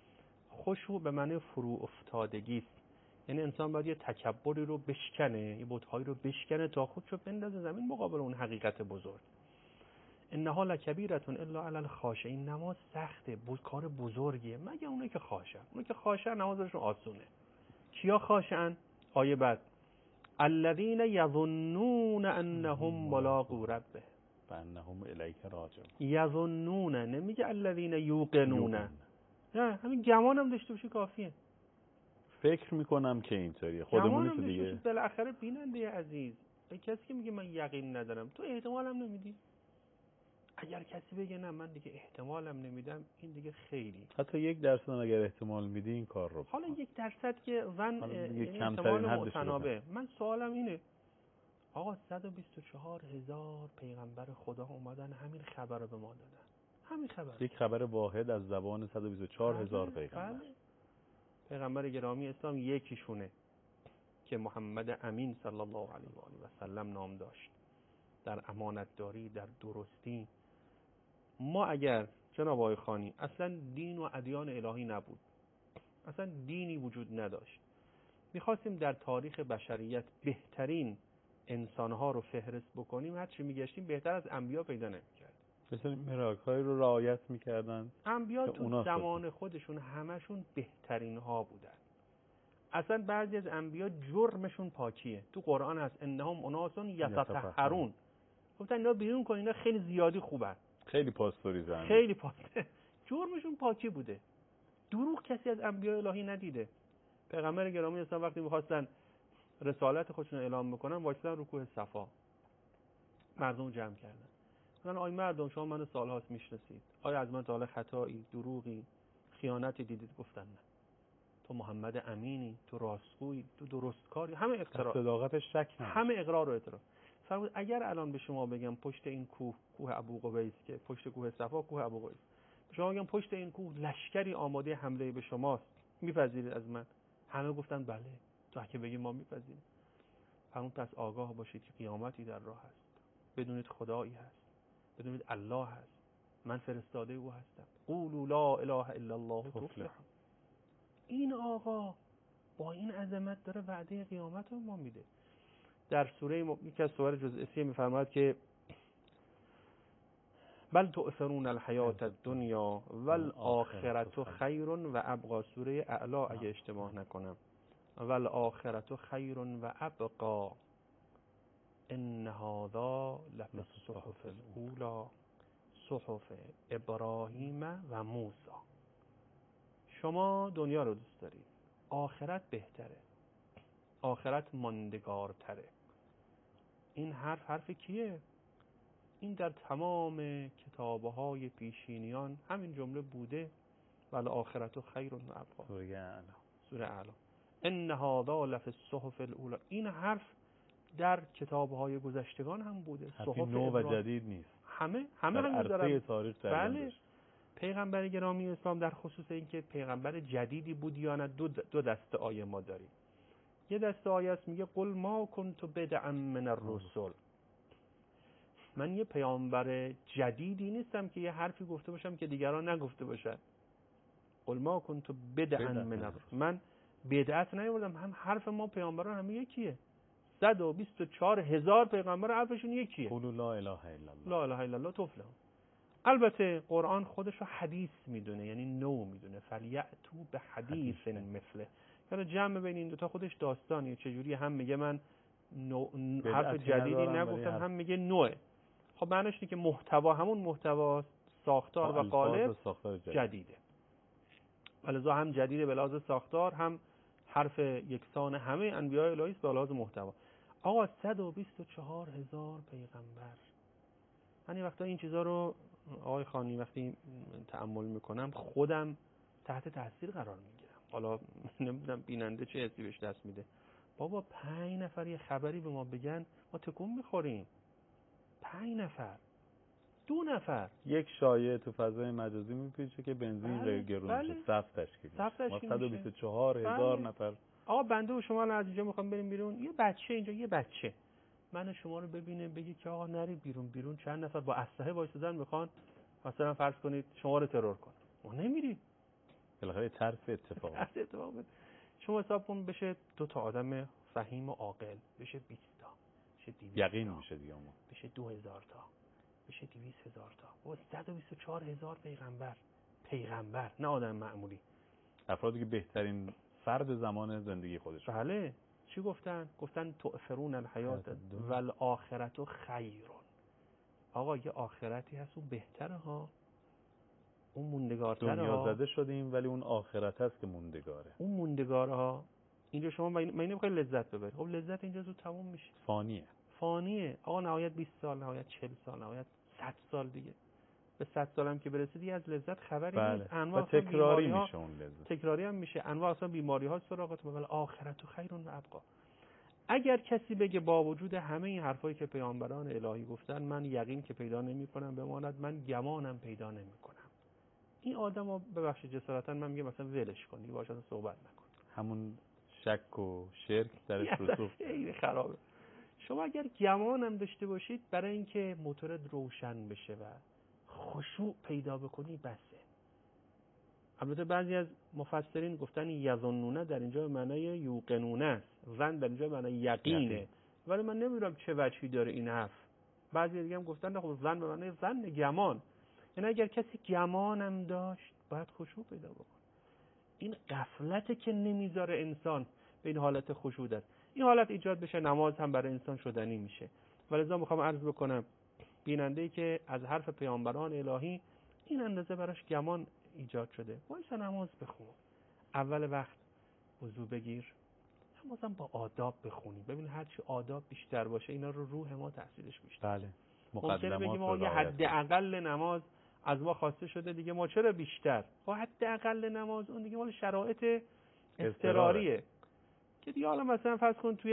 خشوع به معنی فرو افتادگی است. یعنی انسان باید یه تکبری رو بشکنه، یه بت‌هایی رو بشکنه تا خودشو بندازه زمین مقابل اون حقیقت بزرگ. انها لکبیرة الا علی الخاشعین. نماز سخته، بود کار بزرگیه، مگه اونه که خاشع. اونه که خاشع نمازشون آسونه. کیا خاشعن؟ آیه بعد الذین یظنون انهم ملاقو ربهم و انهم الیک راجعون. یظنون، نمیگه الذین یوقنون. نه، همین گمان هم داشته باشی کافیه. فکر میکنم که اینطوریه، خودمونی تو دیگه. بالاخره بیننده عزیز، به کسی که میگه من یقین ندارم تو احتمالم نمیدی. اگر کسی بگه نه من دیگه احتمالم نمیدم، این دیگه خیلی. حتی یک درصد اگر احتمال میدی این کار رو. حالا یک درصد که ون یعنی احتمال متنابه. من سوالم اینه آقا صد و بیست و چهار هزار پیغمبر خدا اومدن همین خبر رو به ما دادن. همین خبر. یک خبر واحد از زبان صد و بیست و چهار هزار پیغمبر. بله. پیغمبر گرامی اسلام یکیشونه که محمد امین صلی الله علیه و آله و سلم نام داشت. در امانتداری، در درستی. ما اگر جناب آقای خانی اصلا دین و ادیان الهی نبود، اصلا دینی وجود نداشت، میخواستیم در تاریخ بشریت بهترین انسانها رو فهرست بکنیم، هر چی میگشتیم بهتر از انبیا پیدا نمیکرد. مثلا مراک‌های رو رعایت میکردن. انبیا تو زمان خودشون همشون بهترین ها بودن. اصلا بعضی از انبیا جرمشون پاکیه. تو قرآن هست انهم اناس یتطهرون. گفتن اینا بیرون کن، اینا خیلی زیادی خوبن، خیلی پاستوری زن، خیلی پاک. جرمشون پاکی بوده. دروغ کسی از انبیاء الهی ندیده. پیغمبر گرامی اسلام وقتی می‌خواستن رسالت خودشون اعلام بکنن وایسادن رو کوه صفا، مردم جمع کردن. گفتن آی مردم شما منو سال‌هاست میشناسید، آیا از من تا حالا خطایی، دروغی، خیانتی دیدید؟ گفتن نه. تو محمد امینی، تو راستگویی، تو درستکاری، همه اقرار. صداقتش شک نه. همه اقرار و اعتراف. فرمود اگر الان به شما بگم پشت این کوه، کوه ابوقبیس که پشت کوه صفا کوه ابوقبیس، به شما بگم پشت این کوه لشکری آماده حمله به شماست، میپذیرید از من؟ همه گفتن بله. تو اگه بگی ما میپذیریم. فرمود پس آگاه باشید که قیامتی در راه است. بدونید خدایی هست، بدونید الله هست، من فرستاده او هستم. قولوا لا اله الا الله تفلحوا. این آقا با این عظمت داره وعده قیامت رو ما میده. در سوره م... یکی از سوره جزء میفرماید که بل تؤثرون الحیات الدنیا والآخرة خیر و ابقا. سوره اعلی اگه اشتباه نکنم. والآخرة خیر و ابقا ان هذا لفی الصحف الاولی صحف ابراهیم و موسی. شما دنیا رو دوست دارید، آخرت بهتره، آخرت ماندگارتره. این حرف حرف کیه؟ این در تمام کتابهای پیشینیان همین جمله بوده. ولی آخرت خیر و ابقا. سوره اعلی. سوره اعلی. ان هذا لفی الصحف الاولی. این حرف در کتابهای گذشتگان هم بوده. صحف نو و جدید نیست. همه همه هم دارن. تاریخ بله. پیغمبر گرامی اسلام در خصوص اینکه پیغمبر جدیدی بود یا نه دو دو دسته آیه ما داریم. یه دسته آیه است میگه قل ما کنت بدعا من الرسل. من یه پیامبر جدیدی نیستم که یه حرفی گفته باشم که دیگران نگفته باشن. قل ما کنت بدعا من الرسل. من بدعت نیاوردم. هم حرف ما پیامبران همه یکیه. صد و بیست و چهار هزار پیغمبر حرفشون یکیه. قولوا لا اله الا الله. لا اله الا الله تفلحوا. البته قرآن خودش رو حدیث میدونه، یعنی نو میدونه. فلیأتوا به حدیث مثله. یعنی جمع بین این دوتا خودش داستانیه. چجوری هم میگه من نو... حرف جدیدی نگفتم، هم میگه نوعه. خب معنیش اینه که محتوا همون محتوا، ساختار و قالب جدیده. ولذا هم جدیده به لحاظ ساختار، هم حرف یکسان همه انبیاء الهی است به لحاظ محتوا. آقا صد و بیست و چهار هزار پیغمبر. من این وقتا این چیزا رو آقای خانی وقتی تأمل میکنم خودم تحت تاثیر قرار میگیرم. حالا نمیدونم بیننده چه حسی بهش دست میده. بابا پنج نفر یه خبری به ما بگن ما تکون میخوریم. پنج نفر، دو نفر یک شایعه تو فضای مجازی میپیچه که بنزین بله، گرون بله. میشه، صف تشکیل صف تشکیل میشه. ما صد و بیست و چهار هزار بله. نفر. آقا بنده و شما از اینجا میخوام بریم بیرون، یه بچه اینجا، یه بچه من شما رو ببینه بگه که آقا نری بیرون. بیرون چند نفر با اسلحه وایسادن میخوان مثلا فرض کنید شما رو ترور کنن، ما نمیریم. بالاخره طرف اتفاق اتفاق شما حساب کن بشه دو تا آدم فهیم و عاقل، بشه بیست تا، بشه دویست یقین تا. میشه دیگه، ما بشه دو هزار تا، بشه دویست هزار تا. با صد و بیست و چهار هزار پیغمبر. پیغمبر نه آدم معمولی. افرادی که بهترین فرد زمان زندگی خودش. بله. چی گفتن؟ گفتن تؤثرون الحیات والآخرة خیر. آقا یه آخرتی هست اون بهتره ها، اون موندگارتره. دنیا زده شدیم ولی اون آخرت هست که موندگاره. اون موندگاره ها. اینجا شما من نمیخوای لذت ببری. خب لذت اینجا زود تموم میشه. فانیه. فانیه. آقا نهایت بیست سال، نهایت چهل سال، نهایت صد سال دیگه. به صد سال هم که برسیدی از لذت خبری بله. نیست. انواع و تکراری میشه اون لذت. تکراری هم میشه. انواع اصلا بیماری ها سراغت ولی آخرت خیر و ابقا. اگر کسی بگه با وجود همه این حرفایی که پیامبران الهی گفتن من یقین که پیدا نمی‌کنم بماند، من گمانم پیدا نمی‌کنم، این آدمو ببخشید جسارتا من میگم مثلا ولش کنی، باهاش اصلا صحبت نکن. همون شک و شرک درش رسوخ خیلی خرابه. شما اگر گمانم داشته باشید برای اینکه موتورت روشن بشه و خشوع پیدا بکنی بسه. البته بعضی از مفسرین گفتن یظنونه در اینجا به معنای یوقنونه است، ظن در اینجا به معنای یقینه، ولی من نمیدونم چه وجهی داره این حرف. بعضی دیگه هم گفتن نه خب ظن به معنای ظن، گمان. یعنی اگر کسی گمانم داشت باید خشوع پیدا بکنه. این غفلته که نمیذاره انسان به این حالت خشوع است. این حالت ایجاد بشه نماز هم برای انسان شدنی میشه. ولذا میخوام عرض بکنم بیننده‌ای که از حرف پیامبران الهی این اندازه براش گمان ایجاد شده، وایسا نماز بخون، اول وقت وضو بگیر، نمازم با آداب بخونی. ببین هر چی آداب بیشتر باشه اینا رو روح ما تاثیرش بیشتر. بله. ممکنه بگیم ما یه حد اقل نماز از ما خواسته شده دیگه ما چرا بیشتر؟ با حد اقل نماز اون دیگه مال شرایط اضطراریه که دیگه حالا مثلا فرض کن توی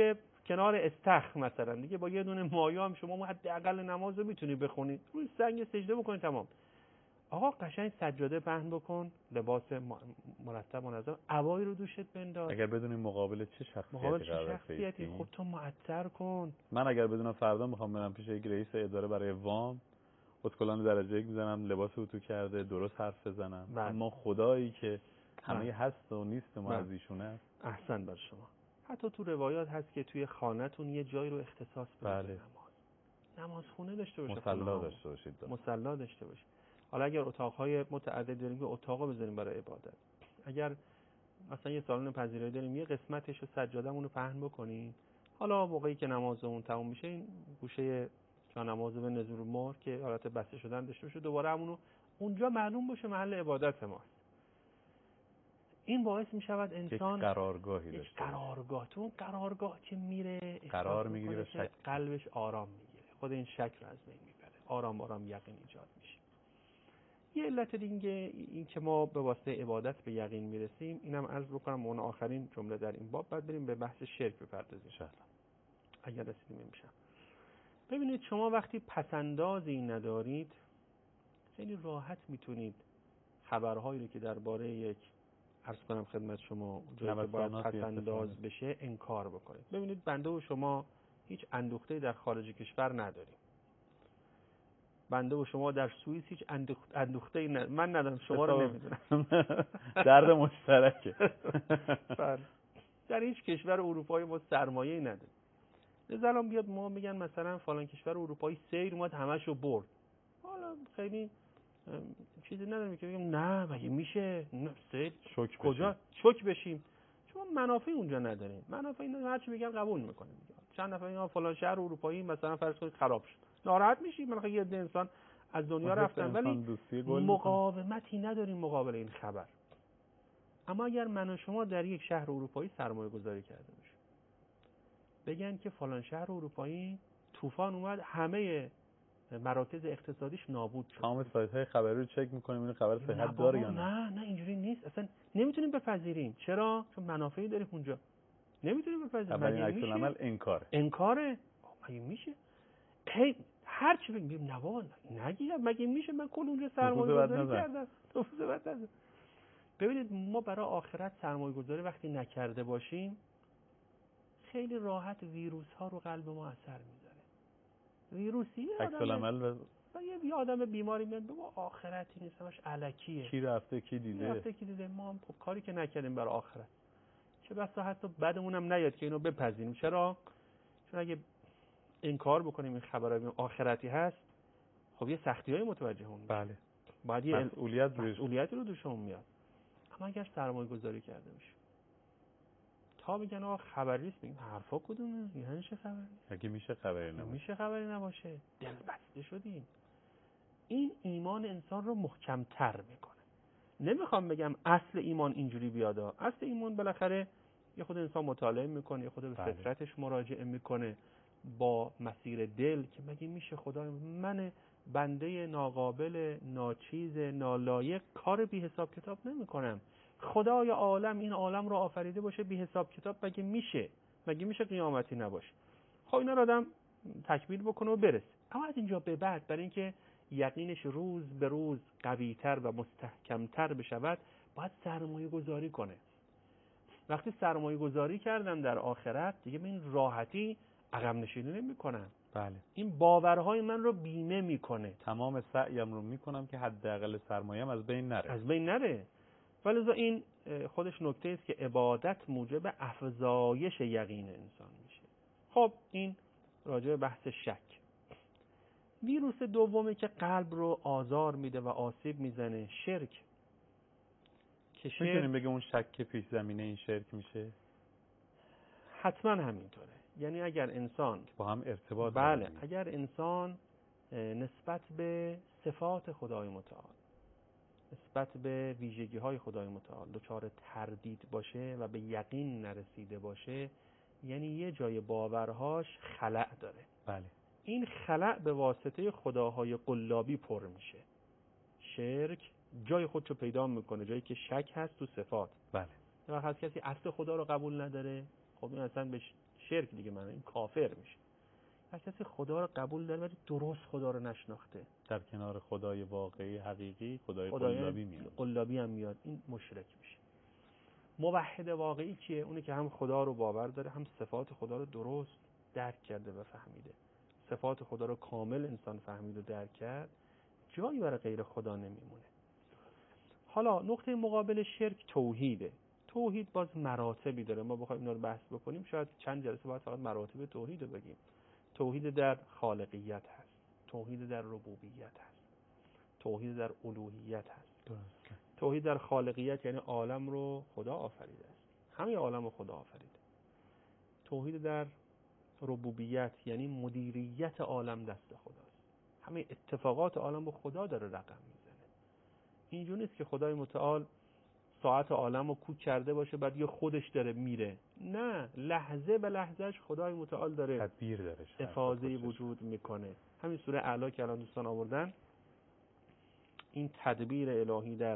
کنار استخر مثلا دیگه با یه دونه مایه هم شما حداقل نماز رو میتونی بخونی، روی سنگ سجده بکنی تمام. آقا قشنگ سجاده پهن بکن، لباس مرتب منظم، عبایی رو دوشت بنداز. اگر بدونی مقابل چه شخصیتی مقابل چه قرار شخصیتی خب تو معطر کن. من اگر بدونم فردا میخوام برم پیش یک رئیس اداره برای وام، اتکلان درجه یک میزنم، لباس اتو کرده، درست حرف بزنم. بله. اما خدایی که همه بله. هست و نیست ما بله. از ایشونه است. احسن بر شما. حتی تو روایات هست که توی خانه‌تون یه جایی رو اختصاص بدید. بله. نماز نماز خونه داشته باشه، مصلا داشته باشید. مصلا داشته باشید. حالا اگر اتاق‌های متعدد داریم که اتاقا بذاریم برای عبادت. اگر مثلا یه سالن پذیرایی داریم یه قسمتش رو سجاده‌مون رو پهن بکنیم. حالا موقعی که نمازمون تموم میشه این گوشه جا نماز به نزول مهر که حالت بسته شدن داشته باشه، دوباره همونو اونجا معلوم باشه محل عبادت ماست. این باعث می شود انسان یک قرارگاهی داشته باشه. قرارگاه. تو اون قرارگاه که میره قرار میگیره و شک قلبش آرام میگیره. خود این شک رو از بین میبره. آرام آرام یقین ایجاد میشه. یه علت دیگه این که ما به واسطه عبادت به یقین میرسیم، اینم عرض بکنم اون آخرین جمله در این باب، بعد بریم به بحث شرک بپردازیم. اگر رسیدیم میشه. ببینید شما وقتی پسندازی ندارید خیلی راحت میتونید خبرهایی رو که درباره یک عرض کنم خدمت شما جایی که باید پسنداز بشه انکار بکنید. ببینید بنده و شما هیچ اندوخته‌ای در خارج کشور نداریم. بنده و شما در سوئیس هیچ اندوخته‌ای نداریم. من ندارم، شما رو نمیدونم. درد مشترکه. در هیچ کشور اروپایی ما سرمایه‌ای نداریم. لذا بیاد ما میگن مثلا فلان کشور اروپایی سیل اومد همشو برد. حالا خیلی چیزی نداریم که بگیم نه مگه میشه نه سیل شوک کجا شوک بشیم، چون منافع اونجا نداریم. منافع اینا هر چی میگن قبول میکنیم. چند نفر اینا فلان شهر اروپایی مثلا فرض کنید خراب شد، ناراحت میشیم. من یه عده انسان از دنیا رفتن ولی مقاومتی نداریم مقابل این خبر. اما اگر من و شما در یک شهر اروپایی سرمایه گذاری کرده باشیم، بگن که فلان شهر اروپایی طوفان اومد همه مراکز اقتصادیش نابود شد، تمام سایت‌های خبری رو چک می‌کنیم این خبر صحت داره یا نه. نه نه اینجوری نیست، اصلا نمیتونیم بپذیریم. چرا؟ چون منافعی داریم اونجا، نمیتونیم بپذیریم. مگه عکس العمل انکاره. انکاره. مگه میشه؟ هی هر چی بگیم نوان نگیرم مگه میشه؟ من کل اونجا سرمایه گذاری کردم. نفوذ بد نزن. ببینید ما برای آخرت سرمایه گذاری وقتی نکرده باشیم خیلی راحت ویروس ها رو قلب ما اثر میذاره. ویروسی عکس العمل و یه آدم بیماری میاد بگو آخرتی نیست، همش الکیه. کی رفته کی دیده؟ کی رفته کی دیده؟ ما هم خب کاری که نکردیم برای آخرت. چه بسا حتی بعدمون هم نیاد که اینو بپذیریم. چرا؟ چون اگه انکار بکنیم این خبرای آخرتی هست، خب یه سختی‌های متوجه هم. بله. بعد یه مسئولیت روی مسئولیتی رو دوشمون میاد. اما اگر سرمایه گذاری کرده باشیم تا میگن آقا خبری نیست، میگیم حرفا کدومه؟ یعنی چه خبری؟ اگه میشه خبری نباشه. میشه خبری نباشه. دل بسته شدیم. این ایمان انسان رو محکم‌تر میکنه. نمیخوام بگم اصل ایمان اینجوری بیاد. اصل ایمان بالاخره یه خود انسان مطالعه میکنه، یه خود به فطرتش مراجعه میکنه با مسیر دل که مگه میشه خدای من بنده ناقابل، ناچیز، نالایق کار بی حساب کتاب نمیکنم. خدای عالم این عالم رو آفریده باشه بی حساب کتاب، مگه میشه؟ مگه میشه قیامتی نباشه؟ خب اینا رو آدم تکمیل بکنه و برسه. اما از اینجا به بعد برای اینکه یقینش روز به روز قوی‌تر و مستحکم‌تر بشود باید سرمایه گذاری کنه. وقتی سرمایه گذاری کردم در آخرت دیگه من این راحتی عقب نشینی نمی‌کنم. بله. این باورهای من رو بیمه میکنه. تمام سعیم رو میکنم که حداقل سرمایه‌ام از بین نره. از بین نره. ولذا این خودش نکته است که عبادت موجب افزایش یقین انسان میشه. خب این راجع به بحث شک. ویروس دومی که قلب رو آزار میده و آسیب میزنه شرک. که شرک میتونیم بگیم اون شک که پیش زمینه این شرک میشه؟ حتما همینطوره. یعنی اگر انسان با هم ارتباط بله داریم. اگر انسان نسبت به صفات خدای متعال، نسبت به ویژگی های خدای متعال دچار تردید باشه و به یقین نرسیده باشه، یعنی یه جای باورهاش خلأ داره. بله. این خلأ به واسطه خداهای قلابی پر میشه. شرک جای خودشو پیدا میکنه، جایی که شک هست تو صفات. بله. یا هست کسی اصل خدا رو قبول نداره، خب این اصلا به شرک دیگه، من این کافر میشه. هر کسی خدا رو قبول داره ولی درست خدا رو نشناخته، در کنار خدای واقعی حقیقی خدای خدای قلابی میاد. قلابی هم میاد، این مشرک میشه. موحد واقعی کیه؟ اونه که هم خدا رو باور داره، هم صفات خدا رو درست درک کرده و فهمیده. صفات خدا رو کامل انسان فهمید و درک کرد، جایی برای غیر خدا نمیمونه. حالا نقطه مقابل شرک توحیده. توحید باز مراتبی داره، ما بخوایم اینا رو بحث بکنیم شاید چند جلسه باید فقط مراتب توحید رو بگیم. توحید در خالقیت هست، توحید در ربوبیت هست، توحید در الوهیت هست. درسته. توحید در خالقیت یعنی عالم رو خدا آفریده است، همه عالم رو خدا آفریده. توحید در ربوبیت یعنی مدیریت عالم دست خداست، همه اتفاقات عالم رو خدا داره رقم میزنه. اینجوری نیست که خدای متعال ساعت عالم رو کوک کرده باشه بعد یه خودش داره میره، نه، لحظه به لحظهش خدای متعال داره تدبیر داره، افاضه وجود میکنه. همین سوره اعلی که الان دوستان آوردن، این تدبیر الهی در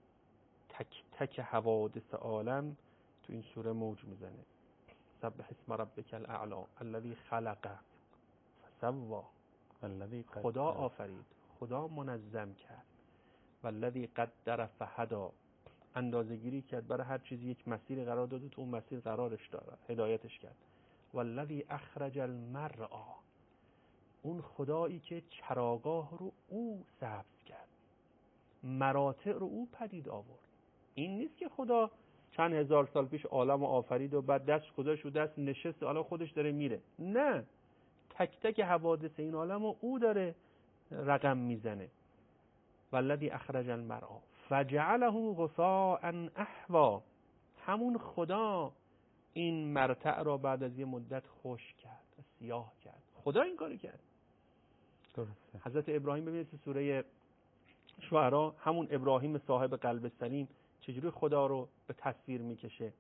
تک تک حوادث عالم تو این سوره موج میزنه. سبح اسم ربک الاعلی الذی خلق فسوی، الذی خدا آفرید، خدا منظم کرد. والذی قدر فهدی، اندازه گیری کرد، برای هر چیزی یک مسیر قرار داده، تو اون مسیر قرارش داره، هدایتش کرد. والذی اخرج المرعی، اون خدایی که چراگاه رو او سبز کرد، مراتع رو او پدید آورد. این نیست که خدا چند هزار سال پیش عالم آفرید و بعد دست گذاشت و دست نشست حالا خودش داره میره، نه، تک تک حوادث این عالم رو او داره رقم میزنه. والذی اخرج المرعی فجعله غثاء احوی، همون خدا این مرتع را بعد از یه مدت خشک کرد، سیاه کرد، خدا این کاری کرد. درسته. حضرت ابراهیم ببینید تو سوره شعرا، همون ابراهیم صاحب قلب سلیم چجوری خدا رو به تصویر میکشه.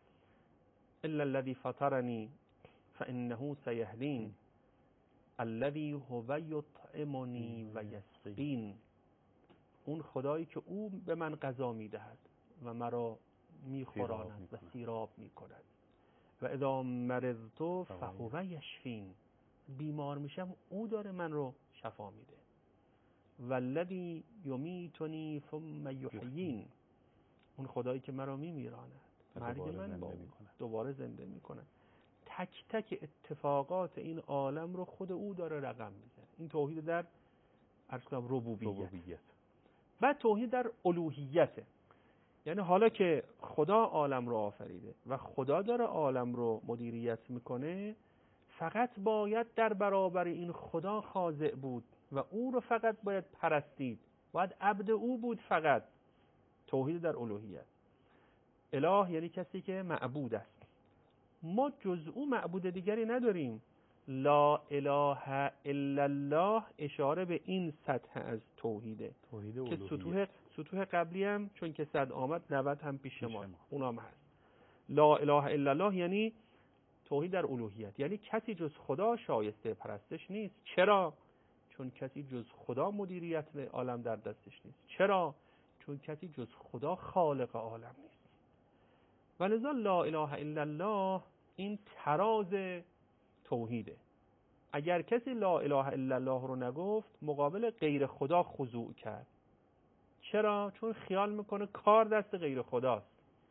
الا الذی فطرنی فانه سیهدین الذی هو یطعمنی و یسقین، اون خدایی که او به من غذا میدهد و مرا میخوراند و سیراب میکند. و اذا مرضت فهو یشفین، بیمار میشم او داره من رو شفا میده. والذی یمیتنی ثم یحیین، اون خدایی که مرا میمیراند، مرگ من با دوباره زنده میکنه. تک تک اتفاقات این عالم رو خود او داره رقم میزنه. این توحید در عرض کنم ربوبیت. ربوبیت. بعد توحید در الوهیته، یعنی حالا که خدا عالم رو آفریده و خدا داره عالم رو مدیریت میکنه، فقط باید در برابر این خدا خاضع بود و او رو فقط باید پرستید، باید عبد او بود فقط. توحید در الوهیت. اله یعنی کسی که معبود است، ما جز او معبود دیگری نداریم. لا اله الا الله اشاره به این سطح از توحیده که سطوح سطوح قبلی هم چون که صد آمد نود هم پیش ما، اونام هست. لا اله الا الله یعنی توحید در الوهیت، یعنی کسی جز خدا شایسته پرستش نیست. چرا؟ چون کسی جز خدا مدیریت عالم در دستش نیست. چرا؟ چون کسی جز خدا خالق عالم نیست. ولذا لا اله الا الله این تراز توحیده. اگر کسی لا اله الا الله رو نگفت، مقابل غیر خدا خضوع کرد. چرا؟ چون خیال میکنه کار دست غیر خداست،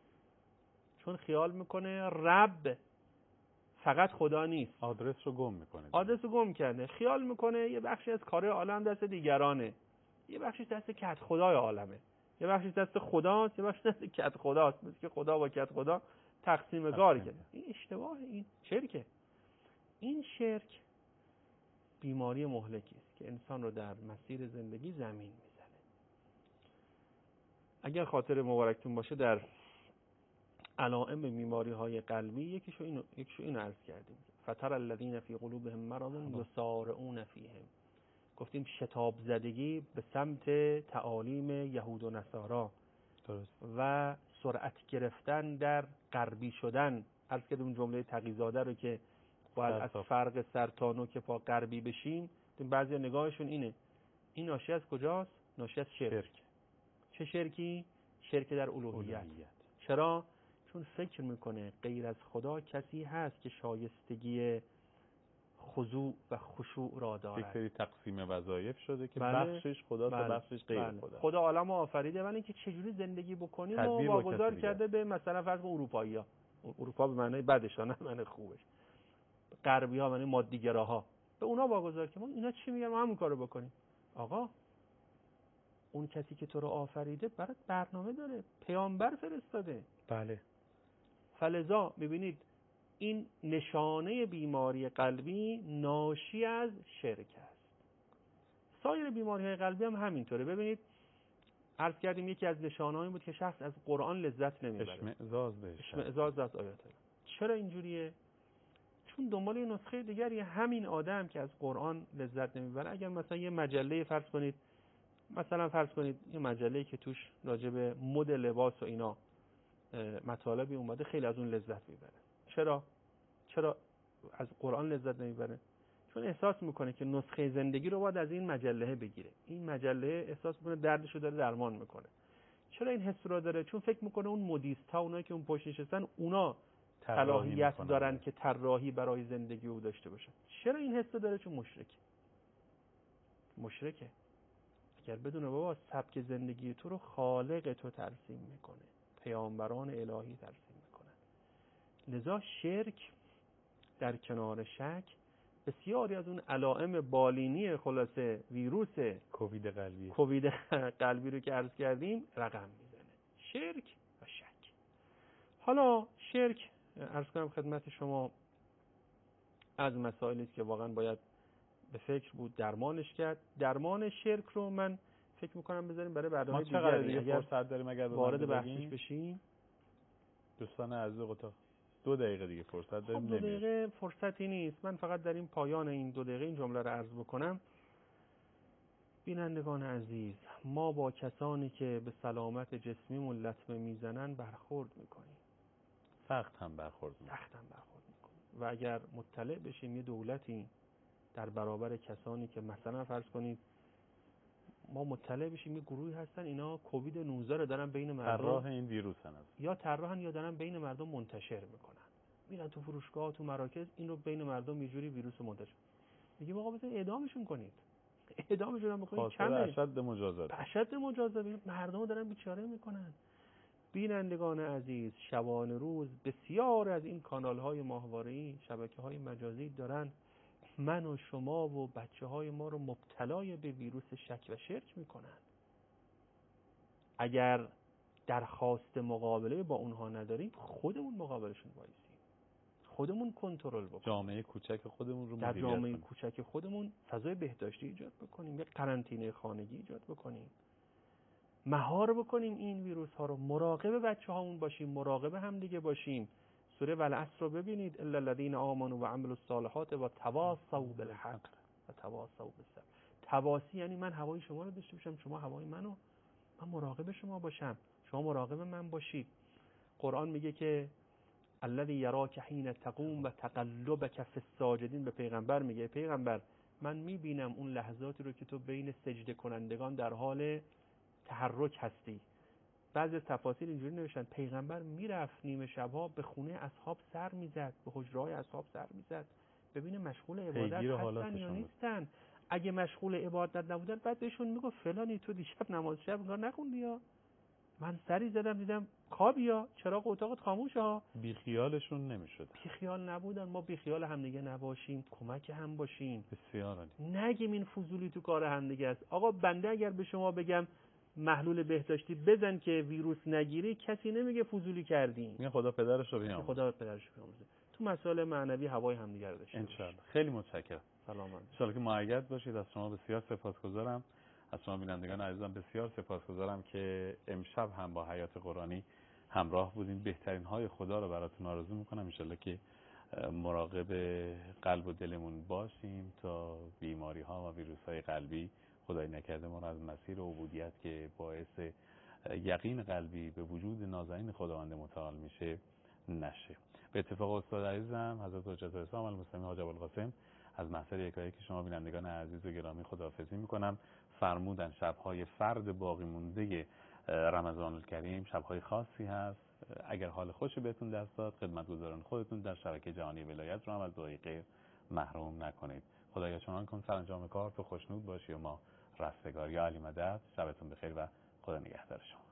چون خیال میکنه رب فقط خدا نیست، آدرس رو گم میکنه، آدرس رو گم کرده، خیال میکنه یه بخشی از کار عالم دست دیگرانه، یه بخشی دست کت خدای عالمه، یه بخشی دست خداست، یه بخشی دست کت خداست، مثل که خدا با کت خدا تقسیم کار کرده. این اشتباه، این شرکه. این شرک بیماری مهلکی است که انسان رو در مسیر زندگی زمین میزنه. اگر خاطر مبارکتون باشه در علائم بیماری های قلبی یکیشو اینو یکیشو اینو عرض کردیم، فتر الذین فی قلوبهم مرض یسارعون فیهم، گفتیم شتاب زدگی به سمت تعالیم یهود و نصارا و سرعت گرفتن در غربی شدن. عرض کردیم جمله تقی‌زاده رو که باید از فرق سر تا نوک پا غربی بشیم. بعضی نگاهشون اینه، این ناشی از کجاست؟ ناشی از شرک. چه شرکی؟ شرک در الوهیت. چرا؟ چون فکر میکنه غیر از خدا کسی هست که شایستگی خضوع و خشوع را دارد. یک سری تقسیم وظایف شده که بله. بخشش خدا بله. تا بخشش غیر بله. خدا. خدا عالم آفریده ولی اینکه چجوری زندگی بکنیم و تدبیر با واگذار کسی کرده به مثلا فرض کن اروپایی‌ها. اروپا به معنای بدش نه معنای خوبش. غربی‌ها معنای مادی‌گراها. به اونا واگذار که ما اینا چی میگن ما همون کارو بکنیم. آقا اون کسی که تو رو آفریده برات برنامه داره، پیامبر فرستاده. بله. فلذا می‌بینید این نشانه بیماری قلبی ناشی از شرک است. سایر بیماری‌های قلبی هم همینطوره. ببینید عرض کردیم یکی از نشانه‌هایی بود که شخص از قرآن لذت نمیبره. اشمئزاز بهش. اشمئزاز از آیات الله. چرا اینجوریه؟ چون دنبال یه نسخه دیگری. همین آدم که از قرآن لذت نمیبره اگر مثلا یه مجله فرض کنید، مثلا فرض کنید یه مجله‌ای که توش راجع به مد لباس و اینا مطالبی اومده خیلی از اون لذت میبره. چرا؟ چرا از قرآن لذت نمیبره؟ چون احساس میکنه که نسخه زندگی رو باید از این مجله بگیره. این مجله احساس میکنه دردشو داره درمان میکنه. چرا این حس رو داره؟ چون فکر میکنه اون مدیرها، اونایی که اون پشت نشستن، اونا صلاحیت دارن که طراحی برای زندگی او داشته باشن. چرا این حس داره؟ چون مشرکه. مشرکه. اگر بدونه بابا سبک زندگی تو رو خالق تو ترسیم میکنه، پیامبران الهی ترسیم میکنن. لذا شرک در کنار شک بسیاری از اون علائم بالینی خلاصه ویروس کووید قلبی کووید قلبی رو که عرض کردیم رقم میزنه. شرک و شک. حالا شرک عرض کنم خدمت شما از مسائلی است که واقعا باید به فکر بود درمانش کرد. درمان شرک رو من فکر میکنم بذاریم برای برنامه دیگه. ما چقدر دیگه فرصت داریم اگر وارد بحثش بشیم؟ دوستان عزیز قطع دو دقیقه دیگه فرصت داریم. خب دو دقیقه فرصتی نیست. من فقط در این پایان این دو دقیقه این جمله رو عرض بکنم. بینندگان عزیز، ما با کسانی که به سلامت جسمیمون لطمه میزنن برخورد میکنیم. سخت هم برخورد میکنیم. سخت هم برخورد میکنیم. و اگر مطلع بشیم یه دولتی در برابر کسانی که مثلا فرض کنید ما مطلع بشیم یه گروهی هستن اینا کووید نوزده رو دارن بین مردم، طراح این ویروس هستن، یا طراحن یا دارن بین مردم منتشر میکنن، میرن تو فروشگاه تو مراکز این رو بین مردم یه جوری ویروس منتشر. میگیم آقا بزن اعدامشون کنید. اعدامشون هم بکنید کمه. اشد مجازات. اشد مجازات. مردم دارن بیچاره میکنن. بینندگان عزیز، شبانه روز بسیار از این کانال‌های ماهواره‌ای، شبکه‌های مجازی دارن من و شما و بچه‌های ما رو مبتلای به ویروس شک و شرک میکنن. اگر درخواست مقابله با اونها نداریم خودمون مقابلشون وایسیم، خودمون کنترل بکنیم، جامعه کوچک خودمون رو در مدیریت جامعه کنیم. کوچک خودمون فضای بهداشتی ایجاد بکنیم، یک قرنطینه خانگی ایجاد بکنیم، مهار بکنیم این ویروس ها رو، مراقب بچه هامون باشیم، مراقب هم دیگه باشیم. سوره والعصر رو ببینید، الا الذین آمنوا و عملوا الصالحات و تواصوا بالحق و تواصوا بالصبر. تواصی یعنی من هوای شما رو داشته باشم، شما هوای منو، من مراقب شما باشم، شما مراقب من باشید. قرآن میگه که الذی یراک حین تقوم و تقلبک فی الساجدین، به پیغمبر میگه پیغمبر من میبینم اون لحظاتی رو که تو بین سجده کنندگان در حال تحرک هستی. بعضی از تفاسیر اینجوری نوشتن پیغمبر میرفت نیمه شبها به خونه اصحاب سر میزد، به حجره‌های اصحاب سر میزد ببینه مشغول عبادت هستن یا نیستن. اگه مشغول عبادت نبودن بعد بهشون میگه فلانی تو دیشب نماز شب انگار نخوندی یا من سری زدم دیدم خوابی یا چراغ اتاقت خاموشه ها. بی خیالشون نمیشد. بی خیال نبودن. ما بی خیال همدیگه نباشیم، کمک هم باشیم. بسیار عالی. نگیم این فضولی تو کار همدیگه است. آقا بنده اگر به شما بگم محلول بهداشتی بزن که ویروس نگیری، کسی نمیگه فضولی کردین. میگه خدا پدرش رو بیامرزه. خدا پدرش رو بیامرزه. تو مسائل معنوی هوای همدیگه رو داشته ان شاء الله. خیلی متشکرم. سلام. ان شاء الله که مؤید باشید. از شما بسیار سپاسگزارم. از شما بینندگان عزیزم بسیار سپاسگزارم که امشب هم با حیات قرآنی همراه بودین. بهترین های خدا رو براتون آرزو میکنم. ان شاء الله که مراقب قلب و دلمون باشیم تا بیماری ها و ویروس های قلبی خدای نکرده ما رو از مسیر عبودیت که باعث یقین قلبی به وجود نازنین خداوند متعال میشه نشه. به اتفاق استاد عزیزم حضرت حجت الاسلام المسلمین حاج ابوالقاسم از محضر یکایی که شما بینندگان عزیز و گرامی خداحافظی میکنم. فرمودن شبهای فرد باقی مونده رمضان الکریم شبهای خاصی هست. اگر حال خوشی بهتون دست داد، خدمتگزاران خودتون در شبکه جهانی ولایت رو هم از دعای غیر محروم نکنید. خدایا چنان کن سرانجام کار تو خوشنود باشی و ما رستگار. یا علی مدد. شبتون بخیر و خدا نگهدار شما.